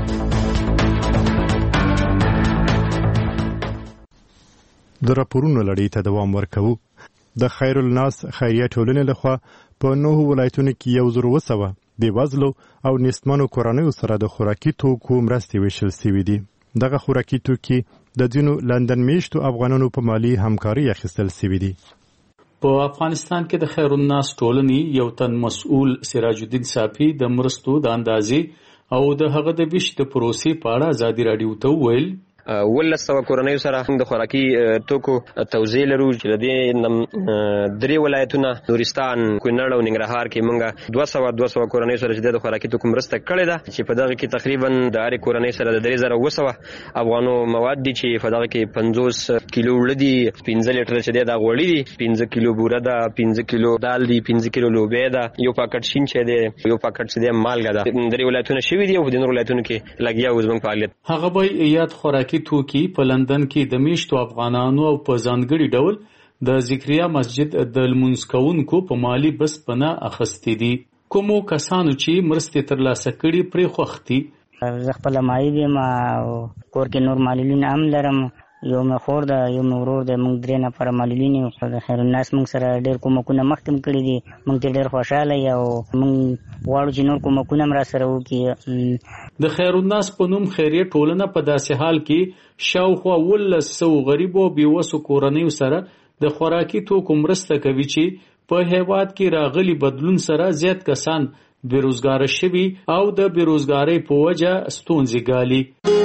د راپورونو لړۍ ته دوام ورکوو. د خیر الناس خیریه ټولنې لخوا په نهو ولایتونو کې یو زر اوه سوه بېوزلو او نیستمنو کورنیو سره د خوراکي توکو مرستې ویشل سوي دي. دغه خوراکي توکي د ځینو لندن میشتو افغانانو په مالي همکاري اخیستل سوي دي. په افغانستان کې د خیر الناس ټولنې یو تن مسؤل سراج الدین صافي د مرستو د اندازې او د هغه د ویش د پروسې په اړه ازادي رادیو ته وویل ولس سوه کورنیو سره د خوراکي توکو توزیع لرو چې د دې درې ولایتونه نورستان، کونړ او ننګرهار کې موږ دوه سوه دوه سوه کورنیو سره چې د خوراکي توکو مرسته کړې ده چې په دغه کې تقریبا د هرې کورنۍ سره د درې زره اوه سوه افغانو مواد دي چې په دغه کې پنځوس کیلو وړه دي، پنځه لیټره چې دی دا غوړي دي، پنځه کیلو بوره ده، پنځه کیلو دال دي، پنځه کیلو لوبیا ده، یو پاکټ شین چای دی، یو پاکټ چې دی مالګه ده. درې ولایتونه شوي دي او د نورو ولایتونو کې لګیا و زموږ فعالیت. هغه به یاد خوراکي توکي په لندن کې د میشتو افغانانو او په ځانګړي ډول د ذکریا مسجد د لمونځ کوونکو په مالی بسپنه اخیستې دي. کومو کسانو چې مرستې ترلاسه کړي پرې خوښ دي. زه خپله مایل یم او کور کې نور معلولین هم لرم یو مې خور ده یو مې ورور ده موږ درې نفره معلولین یو د خیر الناس موږ سره ډېر کومکونه مخکې هم کړي دي موږ ترې ډېر خوشحاله یو موږ غواړو چې نور کومکونه هم راسره وکړي د خیر الناس په نوم خیریه ټولنه په داسې حال کې شاوخوا اوولس سوه غریبو او بېوسو کورنیو سره د خوراکي توکو مرسته کوي چې په هیواد کې راغلي بدلون سره زیات کسان بیروزګاره شوي او د بیروزګارۍ په وجه ستونزې ګالي.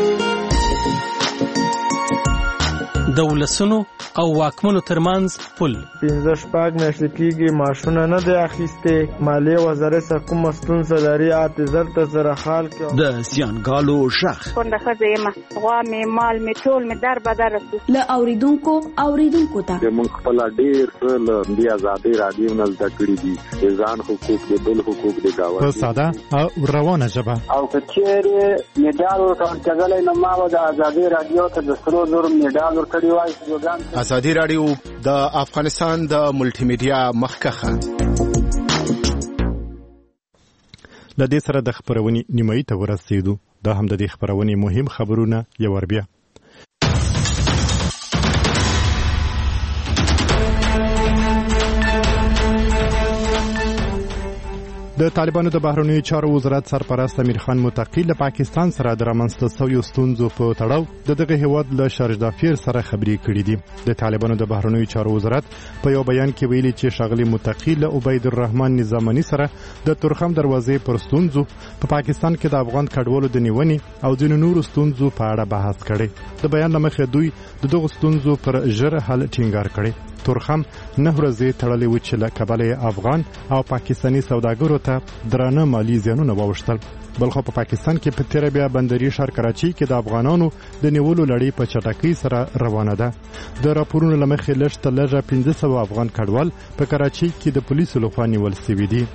د ولسونو او واکمنو ترمنځ پل پنځه شپږ میاشتې کېږي معاشونه نه دی اخیستې مالیې وزارت څخه کومه ستونزه لري اته زر ته سره حال کې د زیانګالو شخ کونډه ښځه یم غوا مې مال مې ټول مې در بدر رسو له اوریدونکو اوریدونکو ته موږ خپل ډېر څه له دې ازادۍ راډیو نه زده کړي دي د ځان حقوق د بل حقوق د ګاونډي په ساده او روانه ژبه او که چېرې مډال ورکول کېدلی نو ما به د ازادۍ راډیو ته د سرو زرو مډال ورکړی وای. ازادي راډیو د افغانستان د ملټي میډیا مخکخه لدې سره د خبرونې نیمایي ته ورسېدو. دا هم د دې خبرونې مهم خبرونه یو ور بیا. د طالبانو د بهرنیو چارو وزارت سرپرست امیر خان متقی له پاکستان سره د رامنځته شویو ستونزو په تړاو د دغه هیواد له شارجدافیر سره خبرې کړې دي. د طالبانو د بهرنیو چارو وزارت په یو بیان کې ویلي چې ښاغلي متقی له عبید الرحمن نظامني سره د تورخم دروازې پر ستونزو په پاکستان کې د افغان کډوالو د نیونې او ځینو نورو ستونزو په اړه بحث کړي. د بیان له مخې دوی د دغو ستونزو پر ژر حل ټینګار کړي. تورخم نه ورځې تړلې و چې له کبله افغان او پاکستاني سوداګرو ته درانه مالی زیانونه واوښتل. بلخو په پاکستان کې په تیر بیا بندري ښار کراچي کې د افغانانو د نیولو لړۍ په چټکۍ سره روانه ده. د راپورونو له مخې لږ تر لږه پنځه سوه افغان کډوال په کراچي کې د پولیسو لخوا نیول شوي دي.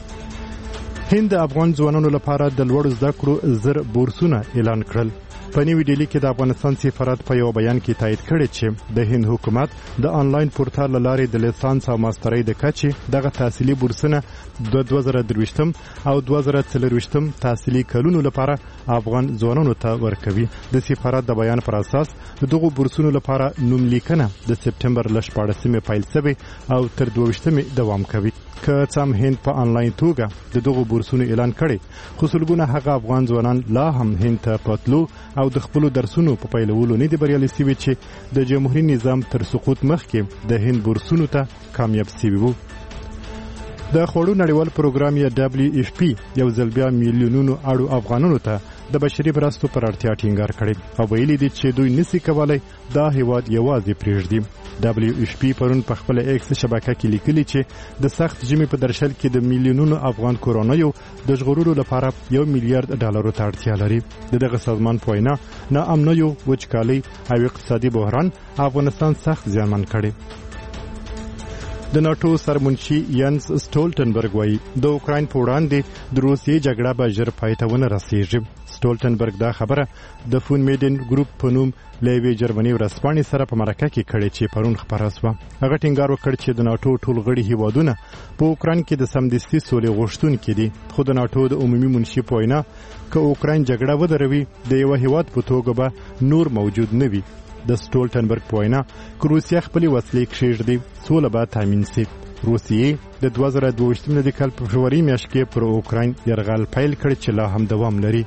هند د افغان ځوانانو لپاره د لوړ زده کړو زر بورسونه اعلان کړل. په نیو ډیلی کې د افغانستان سفارت په یو بیان کې تایید کړی چې د هند حکومت د آنلاین پورتال له لارې د لیسانس او ماسترۍ د کچې دغه تحصیلي بورسونه د دوه زره درویشتم او دوه زره څلرویشتم تحصیلي کلونو لپاره افغان ځوانانو ته ورکوي. د سفارت د بیان پر اساس د دغو بورسونو لپاره نوملیکنه د سپټمبر له شپاړسمې پیل شوې او تر دوه-ویشتمې دوام کوي. که څه هم هند په آنلاین توګه د دغو بورسونو اعلان کړي، خو سلګونه هغه افغان ځوانان لا هم هند ته پتلو او د خپل درسونو په پیلولو نه دي بریالي شوي چې د جمهوریت نظام تر سقوط مخکې د هند بورسونو ته کامیاب شوي وو. د خوړو نړیوال پروګرام یا دبلیو ایف پی یو ځل بیا میلیونونو اړو افغانانو ته د بشري مرستو پر اړتیا ټینګار کړی او ویلي دي چې دوی نشي کولای دا هیواد یوازې پرېږدي. دبلیو ایف پی پرون په خپل ایکس شبکه کې لیکلي چې د سخت ژمي په درشل کې د میلیونونو افغان کورنیو د ژغورلو لپاره یو میلیارډ ډالرو ته اړتیا لري. د دغه سازمان په وینا ناامنیو، وچکالۍ او اقتصادي بحران افغانستان سخت زیانمن کړي. د ناتو سرمنشي ینس سټولټنبرګ وایي د اوکراین په وړاندې د روسیې جګړه به ژر پای ته ونه رسیږي. سټولټنبرګ دا خبره د فون میډن ګروپ په نوم له یوې جرمني ورځپاڼې سره په مرکه کې کړې چې پرون خپره شوه. هغه ټینګار وکړ چې د ناتو ټول غړي هیوادونه په اوکراین کې د سمدستي سولې غوښتونکي دي، خو د ناتو د عمومي منشي په وینا که اوکراین جګړه ودروي د یو هیواد په توګه به نور موجود نه وي. د سټولټنبرګ په وینا که روسیه خپلې وسلې کښېږدي سوله به تامین شي. روسیې د دوه زره دوه-ویشتم د کال په فبروري میاشت کې پر اوکراین یرغل پیل کړ چې لا هم دوام لري.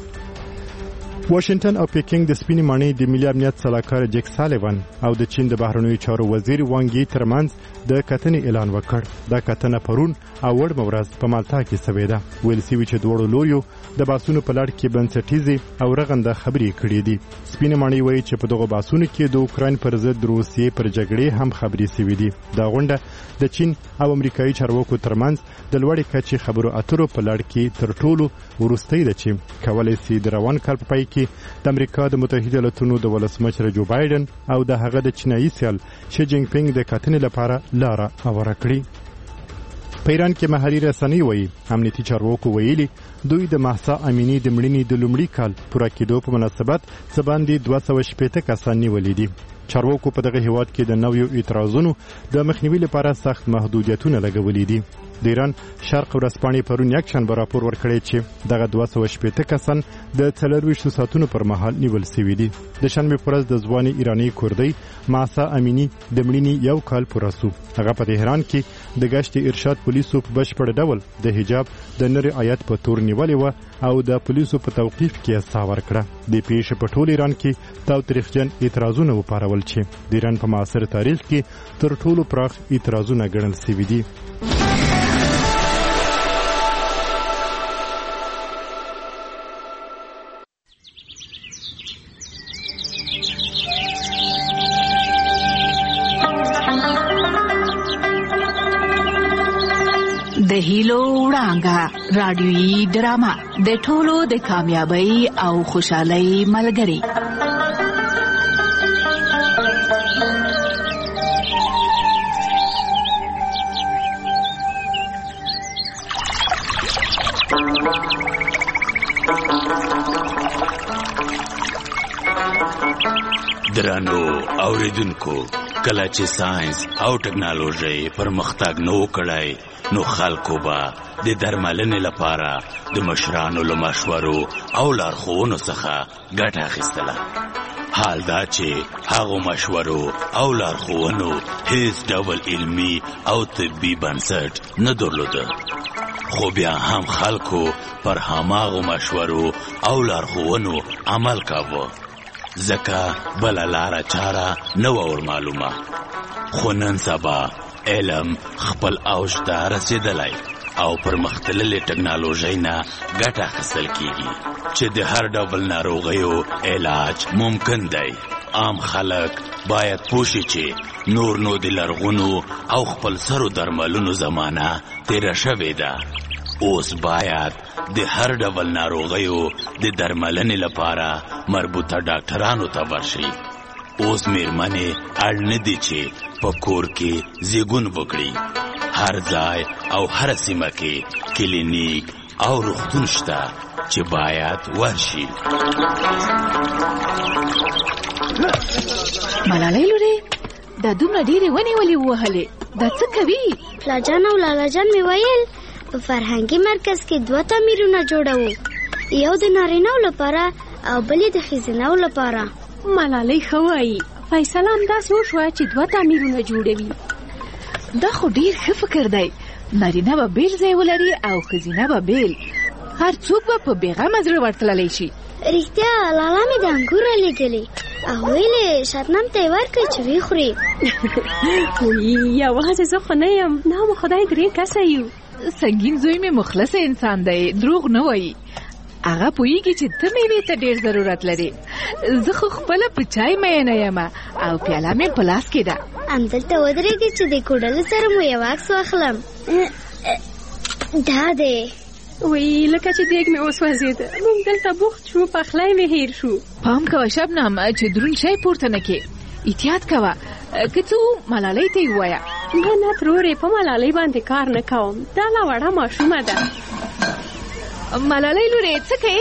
واشنگټن او پیکینګ د سپینې ماڼۍ د ملي امنیت سلاکار جیک سالیوان او د چین د بهرنیو چارو وزیر وانګ یي ترمنځ د کتنې اعلان وکړ. دا کتنه پرون او وړمه ورځ په مالټا کې شوې ده. ویل شوي چې دواړو لوریو د باسونو په لړ کې بنسټیزې او رغنده خبرې کړې دي. سپینې ماڼۍ وایي چې په دغو باسونو کې د اوکراین پر ضد روسیې پر جګړې هم خبرې شوې دي. دا غونډه د چین او امریکایي چارواکو ترمنځ د لوړې کچې خبرو اترو په لړ کې تر ټولو وروستۍ ده چې کولی شي د روان کال په پای کې د امریکا د متحده ایالاتونو د ولسمشر جو بایدن او د هغه د چینایي سیال شي جینګ پینګ د کتنې لپاره لاره هواره کړي. په ایران کې محلي رسنۍ وایي امنیتي چارواکو ویلي دوی د مهسا امینی د مړینې د لومړي کال پوره کېدو په مناسبت څه باندې دوه سوه شپېته کسان نیولي دي. چارواکو په دغه هیواد کې د نویو اعتراضونو د مخنیوي لپاره سخت محدودیتونه لګولي دي. د ایران شرق ورځپاڼې پرون یکشنبه راپور ورکړی چې دغه دوه سوه شپېته کسان د څلرویشتو ساعتونو پر مهال نیول سوي دي. د شنبې په ورځ د ځوانې ایرانۍ کوردۍ معصا امینی د مړینې یو کال پوره سو. هغه په تهران کې د ګشت ارشاد پولیسو په بشپړ ډول د حجاب د نری آیت په تور نیولې و او د پولیسو په توقیف کې یې ساه ورکړه. د پیښې په ټول ایران کې تاوتریخجن اعتراضونه وپارول چې د ایران په معاصر تاریخ کې تر ټولو پراخ اعتراضونه ګڼل سوي دي. د هیلو وړانګه رادیويي ډرامه د ټولو د کامیابی او خوشحالۍ ملګری. درانو اوریدونکو، کله چې ساينس او ټکنالوژي پرمختګ نو کړای نو خلکو به د درملنې لپاره د مشرانو له مشورو او لارښوونو څخه ګټه اخیستله. حال دا چې هغو مشورو او لارښوونو هیڅ ډول علمي او طبي بنسټ نه درلوده، خو بیا هم خلکو پر هماغو مشورو او لارښوونو عمل کاوه، ځکه بله لاره چاره نه وه ور معلومه. خو نن سبا علم خپل اوج ته رسېدلی او پرمختللې ټکنالوژۍ نه ګټه اخیستل کیږي چې د هر ډول ناروغیو علاج ممکن دی. عام خلک باید پوه شي چې نور نو د لرغونو او خپل سرو درملونو زمانه تیره شوې ده. اوس باید د هر ډول ناروغیو د درملنې لپاره مربوطه ډاکټرانو ته ورشي. اوس میرمنې اړ نه دي چې په کور کې زیږون وکړي. هر ځای او هر سیمه کې کلینیک او روغتون شته چې باید ورشي. ملالۍ لورې، دا دومره ډېرې ونې ولې ووهلې؟ دا څه کوي؟ پلاجان او لالاجان مې ویل په فرهنګي مرکز کې دوه تعمیرونه جوړوو، یو د نارینه‌و لپاره او بل د ښځینه‌و لپاره. ملالۍ ښه وایي، فیصله همداسې وشوه چې دوه تعمیرونه جوړوي. دا خو ډېر ښه فکر دی. نارینه به بیل ځای ولري او ښځینه به بیل. هر څوک به په بېغمه زړه ورتللی شي. رښتیا لالا مې د انګوره لیدلې او ویلې شبنم ته یې ورکړئ چې ویې خوري. یوازې زه خو نه یم، نام خدای درې کسه یو. سنګین زوی مې مخلص انسان دی، دروغ نه وایي. هغه پوهیږي چې ته مېوې ته ډېر ضرورت لري. زه خو خپله په چای مینه یم او پیاله مې په لاس کې ده. همدلته ودرېږئ چې د کوډلو سره مو یو عکس واخلم. دا دی. وی لکه چې دیګ مې وسوځېده، موږ دلته بوخت شو، پخلی مې هیر شو. پام کوه شبنم چې دروند شی پورته نه کې. احتیاط کوه، که څه ملالۍ ته یې ووایه. نه نه ترورې، په ملالۍ باندې کار نه کوم، دا لا وړه ماشومه ده. ملالۍ لورې څه کوې؟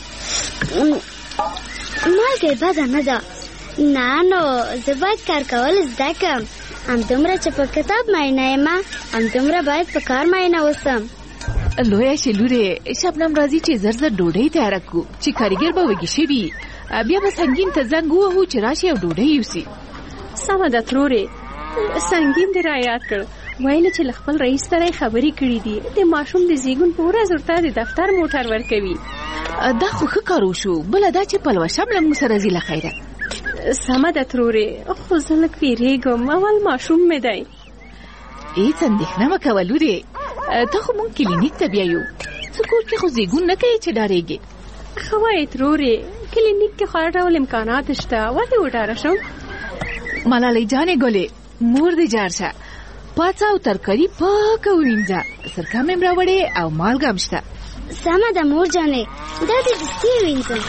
مالګې بده نه ده. نه نو زه باید کار کول زده کړم. همدومره چې په کتاب مینه یم، همدومره باید په کار مینه اوسم. لویه شې لورې، شبنم راځي چې زر زر ډوډۍ تیاره کړو چې کارګر به وږي شوي، بیا به سنګین ته زنګ ووهو چې راشي او ډوډۍ یوسي. سمه ده ترورې، سنګین دې رایاد کړ. ویل چې له خپل رئیس سره خبرې کړې دي، د ماشوم د زیږون په ورځ ورته د دفتر موټر ورکوي. دا خو ښه کار وشو، بله دا چې پلوشه له موږ سره ځي له خیره. سمه ده ترورې، خو زه لږ ویرېږم، اول ماشوم مې دی. هېڅ اندېښنه مه کوه لورې، ته خو مونږ کلینیک ته بیایو. څه کور کې خو زیږون نه کوي چې ډارېږې. ښه وایې ترورې، کلینیک کې خو هر ډول امکانات شته، ولې وډاره شم؟ ملالۍ جانې ګلې، مور دې جار شه، پاڅه او ترکاري پاکه ووینځه، سرکه مې هم راوړې او مالګه هم شته. سمه ده مور جانې، دا دې دستي ووینځم.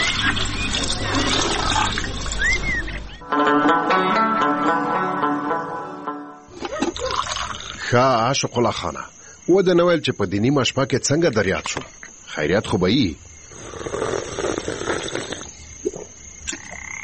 ښه عاشق الله خانه، وده نه ویل چې په دیني مشپه کې څنګه دریاد شو؟ خیریت خو به یي؟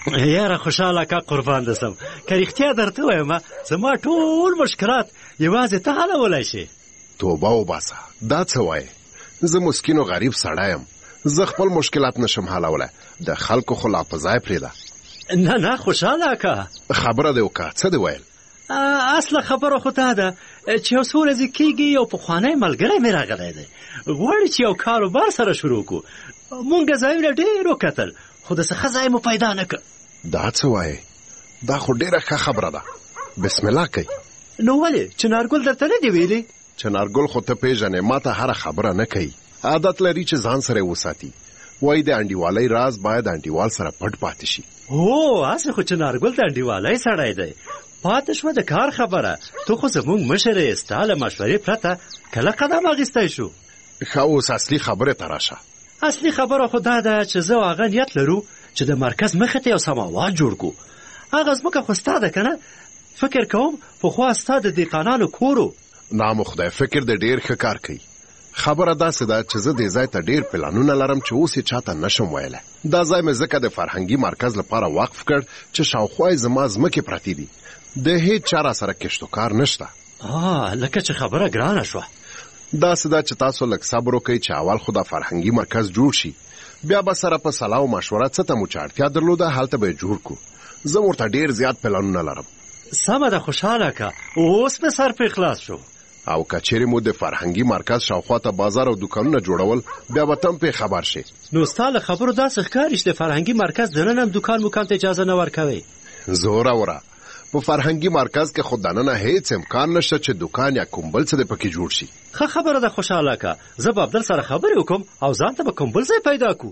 یاره خوشحاله کا قربان ده سم که رښتیا درته وایم زما ټول مشکلات یوازې ته حلولی شي. توبه وباسه، دا څه وایې؟ زه مسکین و غریب سړی یم، زه خپل مشکلات نشم حلولی، د خلکو خو لا په ځای پرېږده. نه نه خوشحاله کا خبره دې وکړه، څه دې ویل؟ اصله خبره خو دا ده چې یو څو ورځې کېږي یو پخوانی ملګری مې راغلی دی، غواړي چې یو کاروبار سره شروع کړو. مونږ ځایونه ډېر وکتل خو د څه ښه ځای مو پیدا نه کړ. دا څه وایې؟ دا خو ډېره ښه خبره ده، بسم الله کوي. نو ولې چنارګل درته نه دی ویلي؟ چنارګل خو ته پیژنې، ما ته هره خبره نه کوي، عادت لري چې ځان سره وساتي. وایي د انډیوالۍ راز باید انډیوال سره پټ پاتې شي. هو هسې خو چنارګل د انډیوالۍ سړی دی. پاتې شوه د کار خبره، ته خو زموږ مشر یې، ستا له مشورې پرته کله قدم اخیستی شو؟ ښه اوس اصلي خبرې ته راشه. اصلي خبره خو دا ده چې زه او هغه نیت لرو چې د مرکز مخې ته یو سماوات جوړ کړو. هغه ځمکه خو ستا ده که نه؟ فکر کوم پخوا ستا د دهقانانو کور. نام خدای، فکر د ډېر ښه کار کوي. خبره داسې ده چې زه دې ځای ته ډېر پلانونه لرم چې اوس یې چاته نشم ویلی. دا ځای مې ځکه د فرهنګي مرکز لپاره وقف کړ چې شاوخوا یې زما ځمکې پرتې دي، د هیڅ چا را سره کشت و کار نشته. آه لکه چې خبره ګرانه شوه. داسې ده چې تاسو لږ صبر وکئ چې اول خو د فرهنګي مرکز جوړ شي، بیا به سره په صلاح او مشوره څه ته مو چې اړتیا درلوده هلته به یې جوړ کړو. زه ورته ډېر زیات پلانونه لرم. سمه ده، خوشحاله که اوس مې سر پرې خلاص شو. او که چیرې مو د فرهنګي مرکز شاوخوا ته بازار او دوکانونه جوړول، بیا به ته هم پرې خبر شي. نو ستا له خبرو داسې ښکاري چې د فرهنګي مرکز دننه هم دوکان موکان ته اجازه نه ورکوئ؟ زوره وره، په فرهنګي مرکز کې خو دننه هیڅ امکان نشته چې دوکان یا کوم بل څه د پکې جوړ شي. ښه خبره ده خوشحاله که زه به عبدل سره خبرې وکړم او ځان ته به کوم بل ځای پیدا کړو.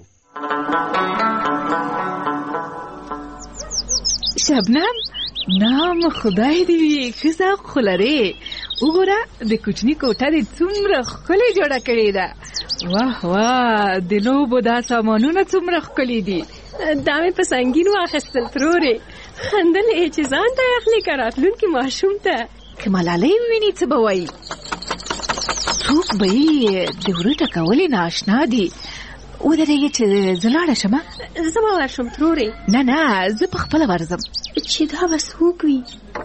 شبنم نام خدای دې وي، ښه ذوق خو لرې. وګوره د کوچني کوټه دې څومره ښکلې جوړه کړې ده. واه واه، د لوبو دا سامانونه څومره ښکلي دي. دا مې په سنګین واخیستل ترورې، خندل یې چې ځان ته اخلي که راتلونکي ماشوم ته. که ملالۍ وویني څه به وایي؟ څوک به یې د وره ټکولې نااشنا دي. ودرېږې چې زه لاړه شمه؟ زه به ورشم ترورې. نه نه، زه په خپله ورځم. چې دا به څوک وي؟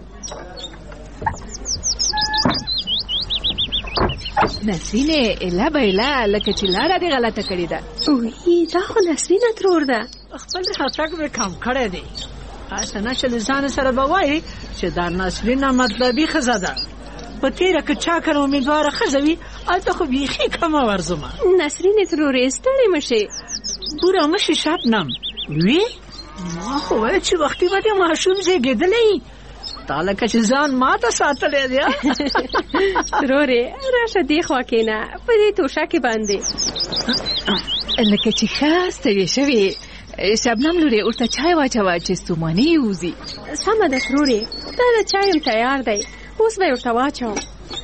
نسرینې ایله به ایله لکه چې لاره دې غلطه کړې ده. وی دا خو نسرینه ترور ده. خپل خطک مې کم کړی دی. هسې نه چې له ځانه سره به وایي چې دا نسرینه مطلبي ښځه ده. په تېره که چا کره امیدواره ښځه وي هلته خو بیخي کمه ورځمه. نسرینې ترورې ستړې مه شې. بوره مه شې شبنم. وی ما خو ویل چې وختي به دې ماشوم زېږېدلی، تا لکه چې ځان ما ته ساتلی دی. ترورې راشه دې خوا کښېنه په دې توشکې باندې. لکه چې ښه ستړې شوې. شبنم لورې ورته چای واچوه چې ستوماني یې وځي. سمه ده ترورې، دا د چای هم تیار دی، اوس به یې ورته واچوم.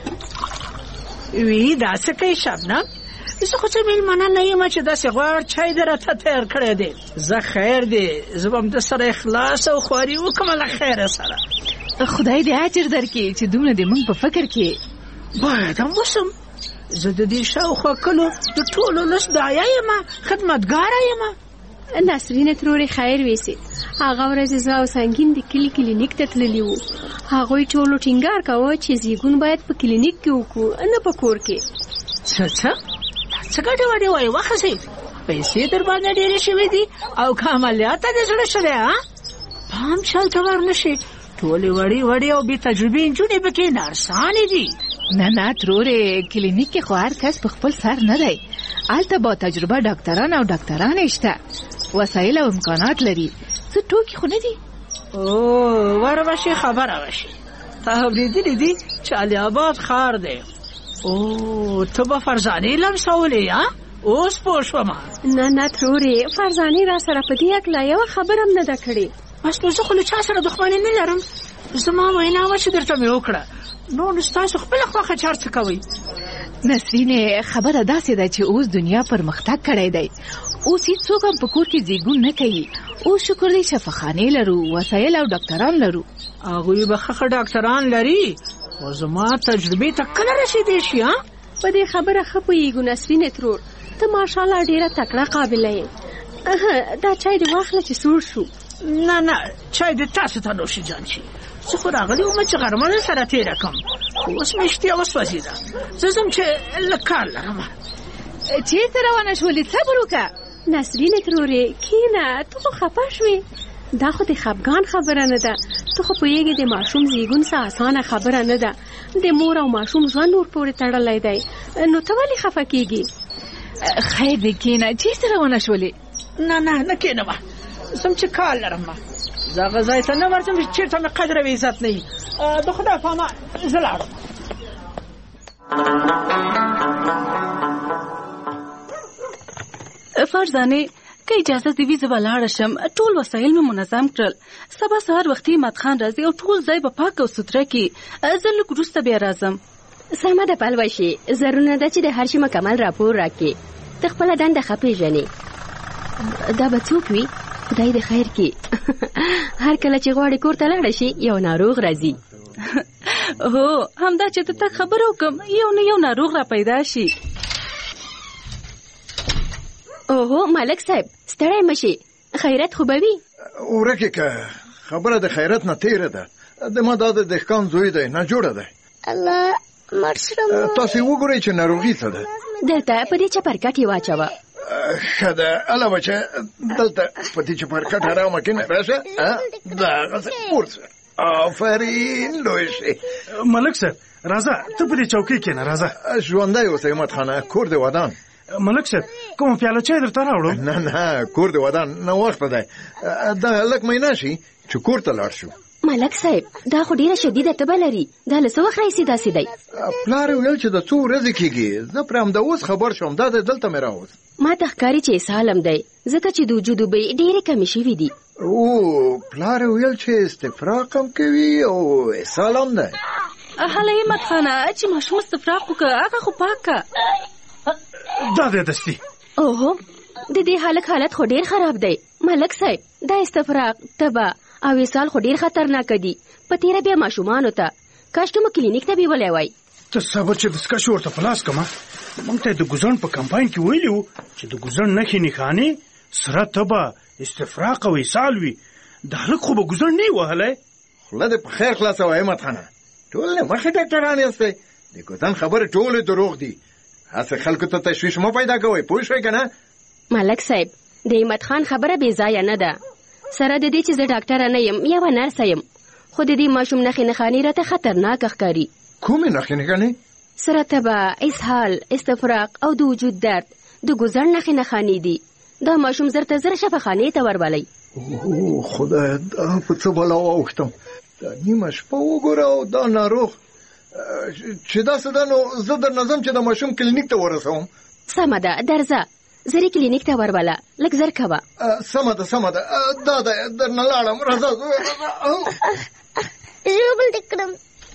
وی دا څه کوي شبنم؟ زه خو څه مېلمانه نه یم چې داسې غوړ چای دې راته تیار کړی دی. زه خیر دی، زه به هم د سره اخلاص او خواري وکړم له خیره سره. خدای دې اجر درکړي چې دومره د موږ په فکر کې. باید هم وسم. زه د دې شاوخوا کلو د ټولو لس داعیه یم، خدمتګاره یم. نسرینې ترورې خیر ویسي. هغه ورځ زه او سنګین د کلي کلینیک ته تللي وو. هغوی ټولو ټینګار کاوه چې زیږون باید په کلینیک کې وکړو نه په کور کې. څه څه څه ګډې وډې وایې وښځې؟ پیسې در باندې ډېرې شوې دي او که عملیات ته دې زړه شوی ها؟ پام شلته ور نه شي، ټولې وړې وړې او بې تجربې نجونې پکې نرسانې دي. نه نه ترورې، کلینیک کې خو هر کس په خپل سر نه دی. هلته با تجربه ډاکټران او ډاکټرانې شته، وسایل او امکانات لري. څه ټوکې خو نه دي. او ور وشي خبره وشي. تا اورېدلي دي چې علي آباد ښار دی. او ته به فرزانې لمسولې ها؟ اوس پوه شومه. نه نه ترورې، فرزانې را سره په دې هکله یوه خبره هم نه ده کړې. بس نو زه خو له چا سره دښمني نه لرم. زما وینا وه چې درته مې وکړه، نو نو ستاسو خپله خوښه چار څه کوئ. نسرینې خبره داسې ده چې اوس دنیا پرمختګ کړی دی. اوس هېڅوک هم په کور کې زیږون نه کوي. اوس شکر دی شفاخانې لرو، وسایل او ډاکټران لرو. هغوی به ښه ښه ډاکټران لري، خو زما تجربې ته کله رسېدی شي ها؟ په دې خبره ښه پوهېږو نسرینې ترور، ته ماشاءالله ډېره تکړه قابله یې. دا چای دې واخله چې سوړ شو. نه نه چای د تاسو ته نوشي جان شي زه خو راغلی وم چې غرمه در سره تېره کړم خو اوس مې اشتیا وسوځېده زه ځم چې لږ کار لرم. چېرته روانه شولې؟ صبر وکړه. نسرینې ترورې کښېنه، ته خو خفه شوې. دا خو د خفګان خبره نه ده. ته خو پوهېږې د ماشوم زیږون څه اسانه خبره نه ده. د مور او ماشوم ژوند ور پورې تړلی دی. نو ته ولې خفه کېږې؟ خیر دی کښېنه. چېرته روانه شولې؟ نه نه نه کېنم، زم چې کار لرم. زه هغه ځای ته نه ورځم چې چېرته مې قدر او عزت نه وي. د خدای په امان زه لاړم. فرزانې که اجازه دې وي زه به لاړه شم. ټول وسایل مې منظم کړل. سبا سهار وختي احمد خان راځي او ټول ځای به پاک او سوتره کړي. زه لږ وروسته بیا راځم. سمه ده پلوشي، ضرور نه ده چې د هر شي مکمل راپور راکړې. ته خپله دنده ښه پېژنې. دا به څوک وي؟ خدای دې خیر کړي. هر کله چې غواړې کور ته لاړه شي یو ناروغ راځي. هو همدا چې ته تک خبره وکړم یو نه یو ناروغ را پیدا شي. اوهو ملک صاحب ستړی مشي، خیرت خو به وي. ورکې که خبره د خیرت نه تېره ده. د ما دا د دهقان زوی دی، ناجوړه دی. الله مړ شوم. تاسې وګورئ چې ناروغي څه ده. دلته په دې چپرکټ یې واچوه. ښه ده اله بچه، دلته په دې چپرکټ ارامه کښېنه. راشه دغسې پورته. آفرین لوی شي. ملک صاحب راځه، ته په دې چوکۍ کښېنه. راځه ژوندی اوسئ احمد خانه. کور دې ودان. ملک صاحب کوم پیاله چای درته راوړم؟ نه نه کور دې ودان، نه وخت دی. دا لږ مینا شي چې کور ته لاړ شو. ملک صاحب دا خو ډیره شدیده تبه لري. دا له څه وخت راهیسې داسې دی؟ پلار ویل چې د څو ورځې کېږي. زه پرې همدا اوس خبر شوم. دا دی دلته مې راوست. ما ته ښکاري چې اسهال هم دی، ځکه چې د وجود اوبه یې ډېرې کمې شوي دي. او پلار ویل چې استفراق هم کوي او اسهال هم دی. هله احمد خانه چې ماشوم استفراق وکړه هغه خو پاک که. دا دی دستي. اوهو د دې هلک حالت خو ډېر خراب دی. ملک صاحب دا استفراق، تبه او اسهال خو ډېر خطرناک دي. په تېره بیا ماشومانو ته کاش ته مو کلینیک ته بیولی وای. ته صبر چې دسکش ورته په لاس کړمه. موږ ته د ګوزڼ په کمپاین کې ویلي وو چې د ګوزڼ نښې نښانې سره تبه، استفراق او اسهال وي. د هلک خو به ګوزڼ نه یې وهلی. خوله دې په خیر خلاصه وه احمد خانه. ټول نه مخې ډاکټران یاستئ. د ګوزڼ خبرې ټولې دروغ دي. هسې خلکو ته تشویش مه پیدا کوئ. پوه شوئ که نه؟ ملک صاحب د احمد خان خبره بې ځایه نه ده. سره د دې چې زه ډاکټره نه یم، یوه نرسه یم، خو د دې ماشوم نښې نښانې راته خطرناکه ښکاري. کومې نښې نښانې؟ سره تبه، اسهال، استفراق او د وجود درد د ګوزڼ نښې نښانې دي. دا ماشوم زر ته زر شفاخانې ته ورولئ. او خدایه دا په څه بلا واوښتم. دا نیمه شپه وګوره او دا ناروغ چې داسې ده. نو زه در نظم چې د ماشوم کلینیک ته ورسوم. سمه ده درځه، زری کلینیک ته وربله، لږ زر کوه. سمه ده سمه ده. دا ده درنه لاړم. راځه ژوبل دې کړم.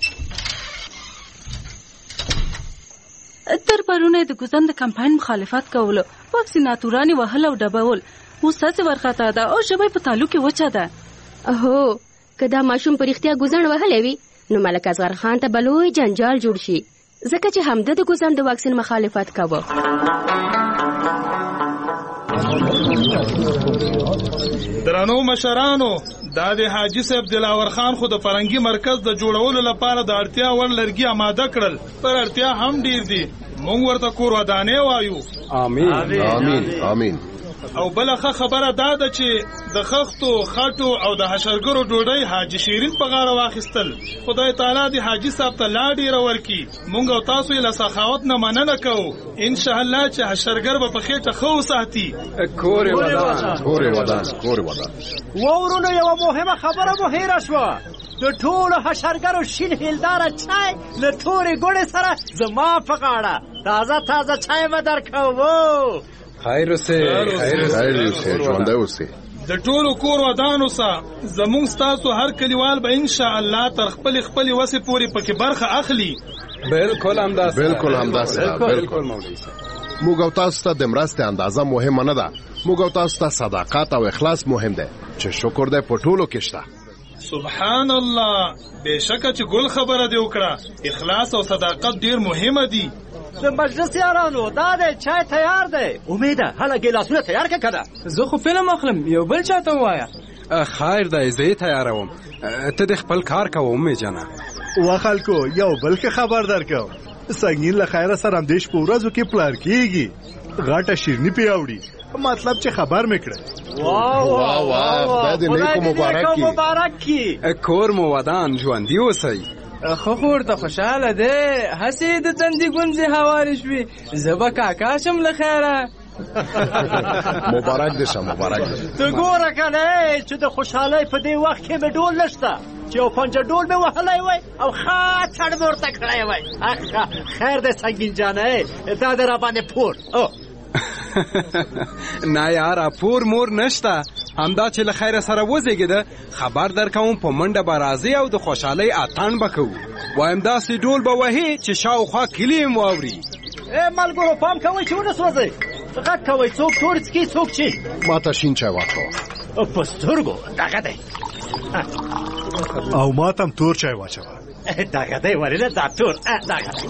تر پرونه د ګوزن د کمپاین مخالفت کولو، واکسیناتوران یې وهل او ډبول. اوس هسې ورخطا ده او ژبه یې په تالو کې وچه ده. هو که دا ماشوم په رښتیا ګوزڼ وهلی وي نو ملک اصغر خان ته به لوی جنجال جوړ شي، ځکه چې همده د ګوزڼ د واکسین مخالفت کوه. درنو مشرانو، دا د حاجي صاحب دلاور خان خو د فرنګي مرکز د جوړولو لپاره د اړتیا وړ لرګي آماده کړل. پر اړتیا هم ډیر دي. مونږ ورته کور ودانې وایو. آمین آمین آمین. او بله ښه خبره دا ده چې د خښتو، خټو او د حشرګرو ډوډۍ حاجي شیرین په غاړه واخیستل. خدای تعالی دې حاجي صاحب ته لا ډېره ورکړي. مونږ او تاسو یې له سخاوت نه مننه کوو. انشاءالله چې حشرګر به په خېټه ښه وساتي. کور یې ودان کور یې ودان کور یې ودان. وورونو یوه مهمه خبره مو هېره شوه. د ټولو حشرګرو شین هیلداره چای له تورې ګوړې سره زما په غاړه تازه تازه چای به درکوو. خیر اوسئ خیر اوسئ ژوندی اوسئ. د ټولو کور ودانو سه زمونږ ستاسو هر کلیوال به انشاءالله تر خپلې خپلې وسې پورې پکې برخه اخلي. بالکل همداسې بالکل همداسې ده. بالکل مولوي صاحب. موږ او تاسو ته د مرستې اندازه مهمه نه ده. موږ او تاسو ته صداقت او اخلاص مهم دی چې شکر دی په ټولو کې شته. سبحان الله، بېشکه چې ګل خبره دې وکړه. اخلاص او صداقت ډېر مهمه دي. د مجلس یارانو دا دی چای تیار دی. امیده هله ګیلاسونه تیار کړه. زه خو فلم اخلم، یو بل چاته ووایه. خیر دی زه یې تیاروم ته د خپل کار کوه امې جانه وا خلکو یو بل ښه خبر درکوم سنګین له خیره سره همدېش په ورځو کې پلار کېږي غټه شیرني پې اوړي مطلب چې خبر مې کړه واه واه واه خدای دې نیکو مبارک کړي کور مو ودان ژوندي اوسئ خو خو ورته خوشحاله دی هسې د تندي ګونځې هوارې شوې زه به کاکا شم له خیره مبارک دې شه مبارک دې ته ګوره کنه چې د خوشحالۍ په دې وخت کې مې ډول نشته چې یو پنجه ډول مې وهلی وای او ښه څړ مې ورته کړی وای خیر دی سنګین جانه دا دې راباندې پور نه یاره پور مور نشته همدا چې له خیره سره وزېږېده خبر درکوم په منډه به راځي او د خوشحالۍ اتڼ به کوو وایم داسې ډول به وهي چې شاوخوا کلي یې واوري ای ملګرو پام کوئ چې ونه سوځئ غږ کوئ څوک تور څکي څوک چې ما ته شین چای واچوه په سترګو دغه دی او ما ته هم تور چای واچوه دغه دی ولې نه دا تور دغه دی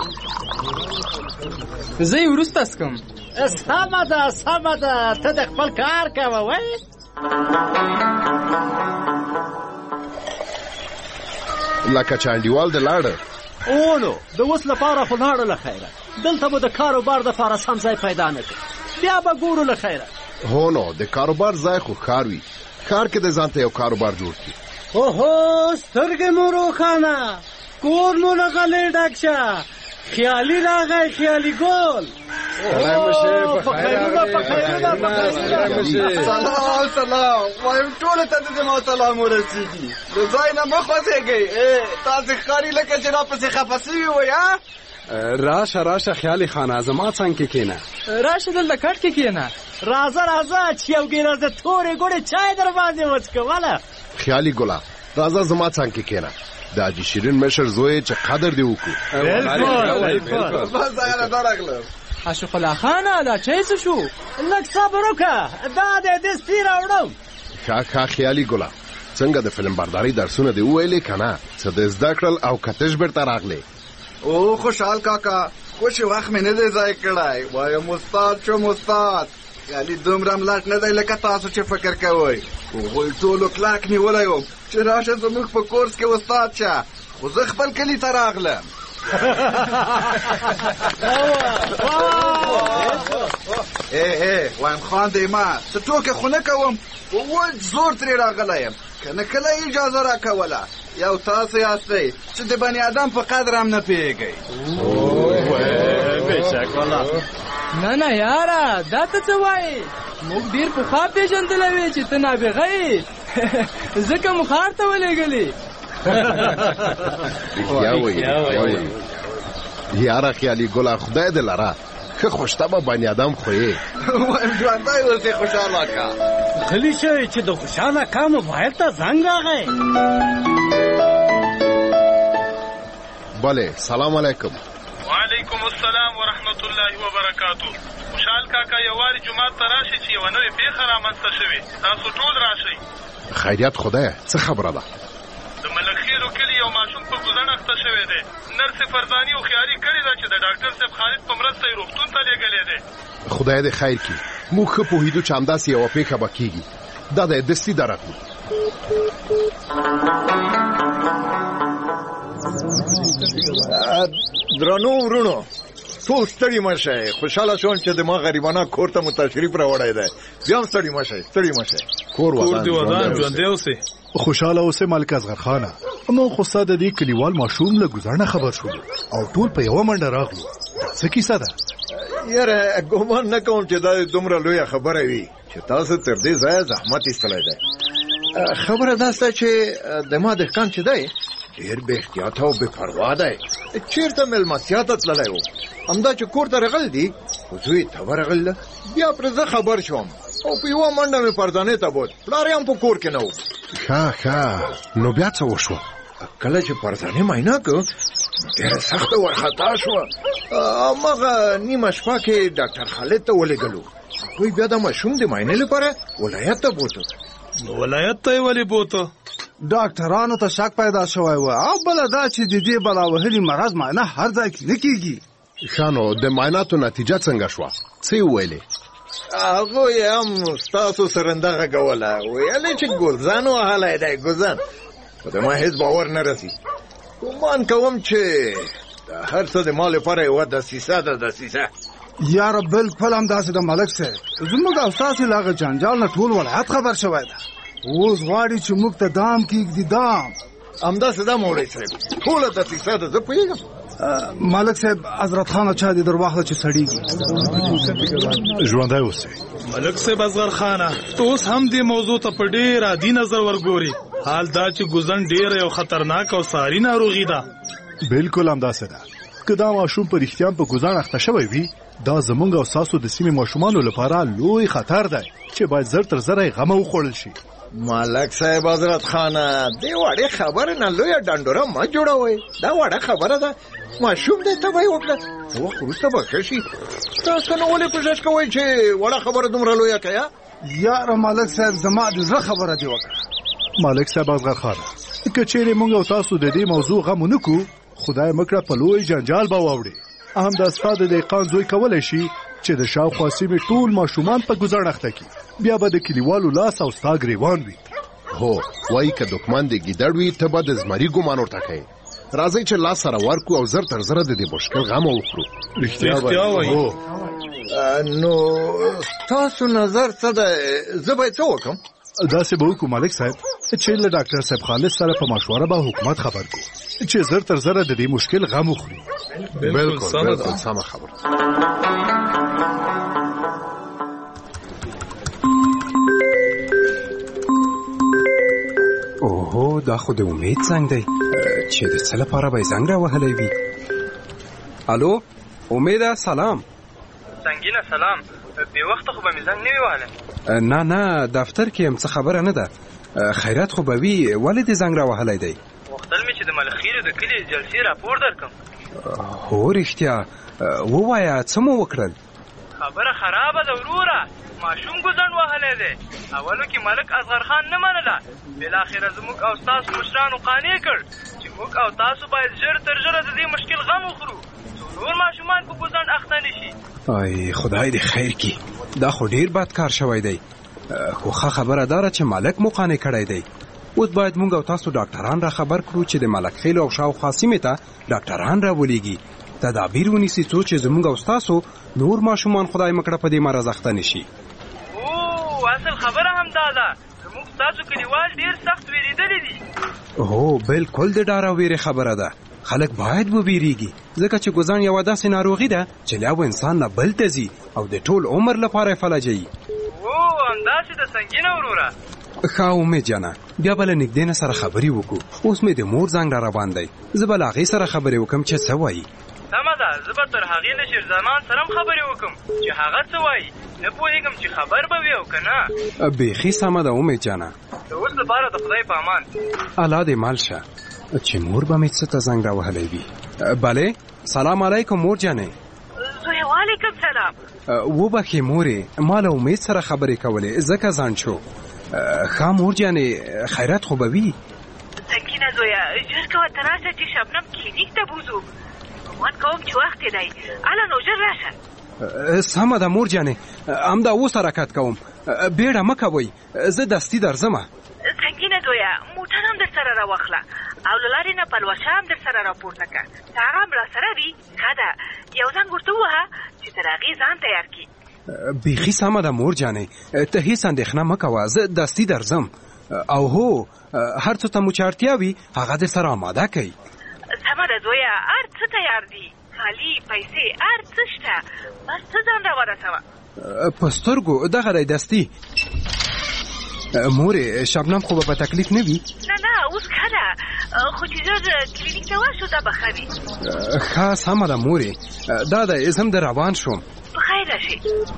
زه یې وروسته څکم سمه ده سمه ده ته د خپل کار کوه وای لکه چانډیوال د لاړه او نو د اوس لپاره خو لاړه له خیره دلته به د کاروبار دپاره سم ځای پیدا نه کړي بیا به ګورو له خیره هو نو د کاروبار ځای خو ښار وي ښار کې د ځان ته یو کاروبار جوړ کړي اوهو سترګې مو روښانه کور مو له غلې ډک شه خیالي راغی خیالي ګل سلام سلام وایم ټولو ته د زما سلام ورسېږي د ځای نه مه خوځېږئ تاسې ښکاري لکه چې راپسې خفه سوي وئ راشه راشه خیالي خانه زما څنګ کې کښېنه راشه دلته کټ کې کښېنه راځه راځه چې یو ګیلاس د تورې ګوړې چای در باندې وڅښه واله خیالي ګله راځه زما څنګ کې کښېنه د حاجي شیرین مشر زوی چې قدر دی وکړو عاشق الله خانه دا چای څه شو لږ صبر وکړه دا دی دستي راوړم ښه ښه خیالي ګله څنګه د فلم بردارۍ درسونه دې وویلې که نه څه دې زده کړل او که تش بېرته راغلې او خوشحال کاکا خوش وخت مې نه دی ځای کړی وایم استاد شم استاد یعنې دومره ملټ نه دی لکه تاسو چې فکر کوئ هغوی ټولو کلاک نیولی وم چې راشه زموږ په کورس کې استاد شه خو زه خپل کلي ته راغلم ای ای وایم خاندې ما څه ټوکې خو نه کوم ووج زور ترې راغلی یم که نه کله اجازه راکوله یو تاسو یاستئ چې د بني ادم په قدر هم نه پوهېږئ نه نه یاره دا ته څه وایې موږ ډېر پخوا پېژندلی وې چې ته نابغه یې ځکه مو ښار ته ولېږلې یاره خیالي ګله خدای دې لره ښه خوشطبعه بني ادم خو یې وایم ژوندی اوسې خوشحاله کا غلي شئ چې د خوشحاله کا موبایل ته زنګ راغی بله سلام علیکم وعلیکم السلام ورحمت الله وبرکاتو خوشحال کاکا یووارې جومات ته راشئ چې یوه نوې پېښه رامنځته شوې تاسو ټول راشئ خیریت خدای څه خبره ده د ملکخیلو کلي یو ماشوم په ګوزڼ اخته شوی دی نرس فرزاني هوښیاري کړې ده چې د ډاکټر صاحب خالد په مرسته یې روغتون ته لېږلی دی خدای دې خیر کړي موږ ښه پوهېدو چې همداسې یوه پېښه به کېږي دا دی دستي درغلو درنو ورونو ټول ستړي مه شئ خوشحاله شوم چې د ما غریبانه کور ته مو تشریف راوړی دی بیا هم ستړي مه شئ ستړي مه شئ کور ودان ژوندی اوسئ خوشحاله اوسئ ملک اصغر خانه موږ خو ستا د دې کلیوال ماشوم له ګوزڼه خبر شولو او ټول په یوه منډه راغلو څه کیسه ده یاره ګمان نه کوم چې دا دومره لویه خبره وي چې تاسو تر دې ځایه زحمت ایستلی دی خبره دا سته چې د ما دهقان چې دی ډېر بې احتیاطه او بې پروا دی چېرته مېلمستیا ته تللی و همدا چې کور ته راغلی دي خو زوی ته ورغلی ده بیا پرې زه خبر شوم او په یوه منډه مې پردانې ته بوت پلار یې هم په کور کې نه و ښه ښه نو بیا څه وشوه کله چې پردانې معاینه کړو ډېره سخته ورخطا شوه هماغه نیمه شپه کې ډاکټر خالد ته ولېږلو هغوی بیا د ماشوم د معاینې لپاره ولایت ته بوتو ولایت ته یې ولې بوته ډاکټرانو ته شک پیدا شوی و او بله دا چې د دې بلاوهلي مرض معاینه هر ځای کې نه کېږي ښه نو د معایناتو نتیجه څنګه شوه څه یې وویلې هغه هم ستاسو سره دغه کوله ویلې چې ګلزان وهلی دی ګلزان خو د ما هېڅ باور نه رسي ګمان کوم چې هر څه د ما لپاره یوه دسیسه ده دسیسه یاره بلکل همداسې د ملک صاحب زموږ او ستاسې له هغه جنجال نه ټول ولایت خبر شوی ده اوس غواړي چې موږ ته دام کېږدي دام همداسې ده مولوي صاحب ټوله دسیسه ده زه پوهېږم ملک صاحب حضرت خان چا دې در واخله چې سړیږي ژوندی اوسئ ملک صاحب اصغر خانه ته اوس هم دې موضوع ته په ډېر عادي نظر ورګوري حال دا چې ګوزن ډېره یو خطرناک او ساري ناروغي ده بالکل همداسې ده که دا ماشوم په رښتیا په ګوزن اخته شوی وي دا زمونږ او ستاسو د سیمې ماشومانو لپاره لوی خطر دی چې باید زر تر زره یې غمه وخوړل شي ملک صاحب حضرت خانه دې وړې خبرې نه لویه ډنډوره مه جوړوئ دا وړه خبره ده ماشوم دی تبه یې وکړه وخت وروسته به ښه شي تاسو نه ولې کوشش کوئ چې وړه خبره دومره لویه که یاره ملک صاحب زما د زړه خبره دې وکړه ملک صاحب اصغر خانه که چیرې موږ او تاسو د دې موضوع غم ونه کړو خدای مکړه په لوی جنجال به واوړي هم دا ستا د دهقان زوی کولی شي چې د شاوخوا سیمې ټول ماشومان په ګوزړ اخته کړي بیا به د کلیوالو لاس او ستا ګریوان وي هو وایي که دښمن د ګیدړ وي ته به د زمري ګمان ورته کوې راځئ چې لاس سره ورکړو او زر تر زره د دې مشکل غمه وکړو رښتیا وایي نو ستاسو نظر څه دی زه باید څه وکړم داسې به وکړو ملک صاحب چې له ډاکټر صاحب خالد سره په مشوره به حکومت خبر کړو چې زر تر زره د دې مشکل غم وخوري بالکل بالکل سمه خبره اوهو دا خو د امید زنګ دی چې د څه لپاره به یې زنګ راوهلی وي الو امیده سلام سنګینه سلام بې وخته خو به مې زنګ نه وي وهلی نه نه دفتر کې یم څه خبره نه ده خیرات خو به وي ولې دې زنګ راوهلی دی غوښتل مې چې د ملخیلو د کلي جلسې راپور درکړم هو رښتیا ووایه څه مو وکړل خبره خرابه ده وروره ماشوم ګوزڼ وهلی دی اولو کې ملک اصغر خان نه منله بالاخره زموږ او ستاسو مشرانو قانع کړ چې موږ او تاسو باید ژر تر ژره د دې مشکل غم وخورو څو نور ماشومان په ګوزڼ اخته نه شي ای خدای دې خیر کړي دا خو ډېر بد کار شوی دی خو ښه خبره داره چې ملک مو قانع کړی دی اوس باید موږ او تاسو ډاکټران را خبر کړو چې د ملک خیل او شاوخوا سیمې ته ډاکټران راولېږي تدابیر ونیسي څو چې زموږ او ستاسو نور ماشومان خدای مکړه په دې مرض اخته نه شي او اصل خبره هم دا ده زموږ ستاسو کلیوال ډېر سخت وېرېدلي دي هو بالکل د ډار او ویرې خبره ده خلک باید وبېرېږي ځکه چې ګوزڼ یوه داسې ناروغي ده چې له یو انسان نه بل ته ځي او د ټول عمر لپاره یې فلجوي او همداسې ده سنګینه وروره ښه امید جانه بیا به له نږدې نه سره خبرې وکړو اوس مې د مور زنګ را روان دی زه به له هغې سره خبرې وکړم چې څه وایي سمه ده زه به تر هغې له شیرزمان سره هم خبرې وکړم چې هغه څه وایي نه پوهېږم چې خبر به وي او که نه بیخي سمه ده امید جانه د اوس لپاره د خدای په امان الله دې مال شه چې مور به مې څه ته زنګ راوهلی وي بلې سلام علیکم مور جانې زویه وعلیکم سلام وبخې مورې ما له امید سره خبرې کولې ځکه ځان شو ښه مور جانې خیرات خو به وي سکینه زویه ژر کوه ته راشه چې شبنم کلینیک ته بوځو ګمان کوم چې وخت یې دی هله نو ژر راشه سمه ده مور جانې همدا اوس حرکت کوم بیړه مه کوئ زه دستي درځمه سنګینه زویه موټر هم در سره راواخله او له لارې نه پلوشه هم در سره راپورته کړه که هغه هم راسره وي ښه ده یو زنګ ورته ووهه چې تر هغې ځان تیار کړي بیخي سمه ده مور جانې ته هیڅ اندېښنه مه کوه زه دستي درځم او هو هر څه ته مو چې اړتیا وي هغه دې سره اماده کوي سمه ده زویه هر څه تیار دي کالي پیسې هر څه شته بس ته ځان راورسوه په سترګو دغه دی دستي مورې شبنم خو به په تکلیف نه وي نه نه اوس ښه ده خو چې ژر کلینیک ته ورشو دا به ښه وي ښه سمه ده مورې دا دی زه هم د روان شوم په خیر راشي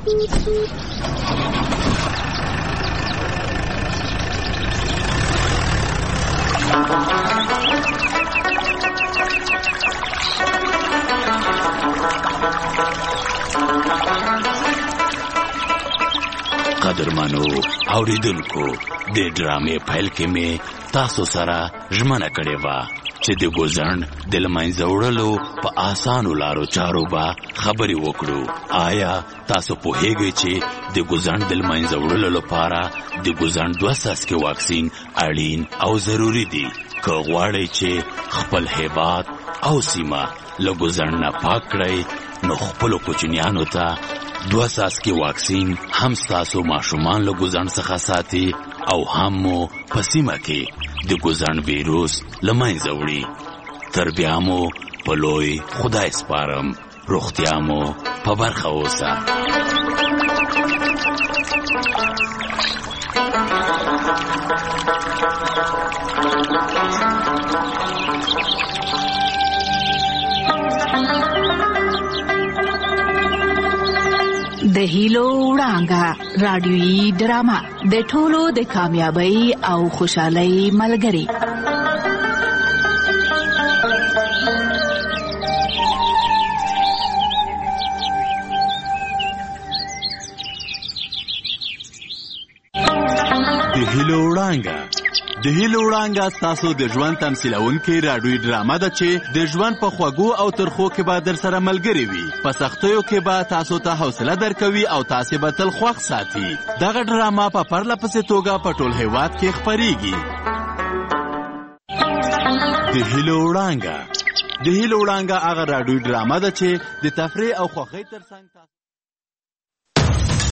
قدرمنو اوریدونکو د ډرامې پیل کې مې تاسو سره ژمنه کړې وه چې د ګوزڼ د لمنځه وړلو په آسانو لارو چارو به خبرې وکړو. آیا تاسو پوهیږئ چې د ګوزڼ د لمنځه وړلو لپاره د ګوزڼ دوه څاڅکي واکسین اړین او ضروري دي؟ که غواړئ چې خپل هیواد او سیمه له ګوزڼ نه پاک کړئ نو خپلو کوچنیانو ته دوه څاڅکي واکسین هم ستاسو ماشومان له ګوزڼ څخه ساتي او هم مو په سیمه کې د ګوزڼ ویروس له منځه وړي. تر بیا مو په لوی خدای سپارم. روغتیا مو په برخه اوسه. د هیلو وړانګه رادیویي ډرامه د ټولو د کامیابی او خوشحالۍ ملګری. د هیلو وړانګه د هیلو وړانګه ستاسو د ژوند تمثیلونکې راډیویي ډرامه ده چې د ژوند په خوږو او ترخو کې به در سره ملګرې وي. په سختیو کې به تاسو ته حوصله درکوي او تاسې به تل خوښ ساتي. دغه ډرامه په پرله پسې توګه په ټول هیواد کې خپریږي. د هیلو وړانګه د هیلو وړانګه هغه راډیویي ډرامه ده چې د تفریح او خوښۍ ترڅنګ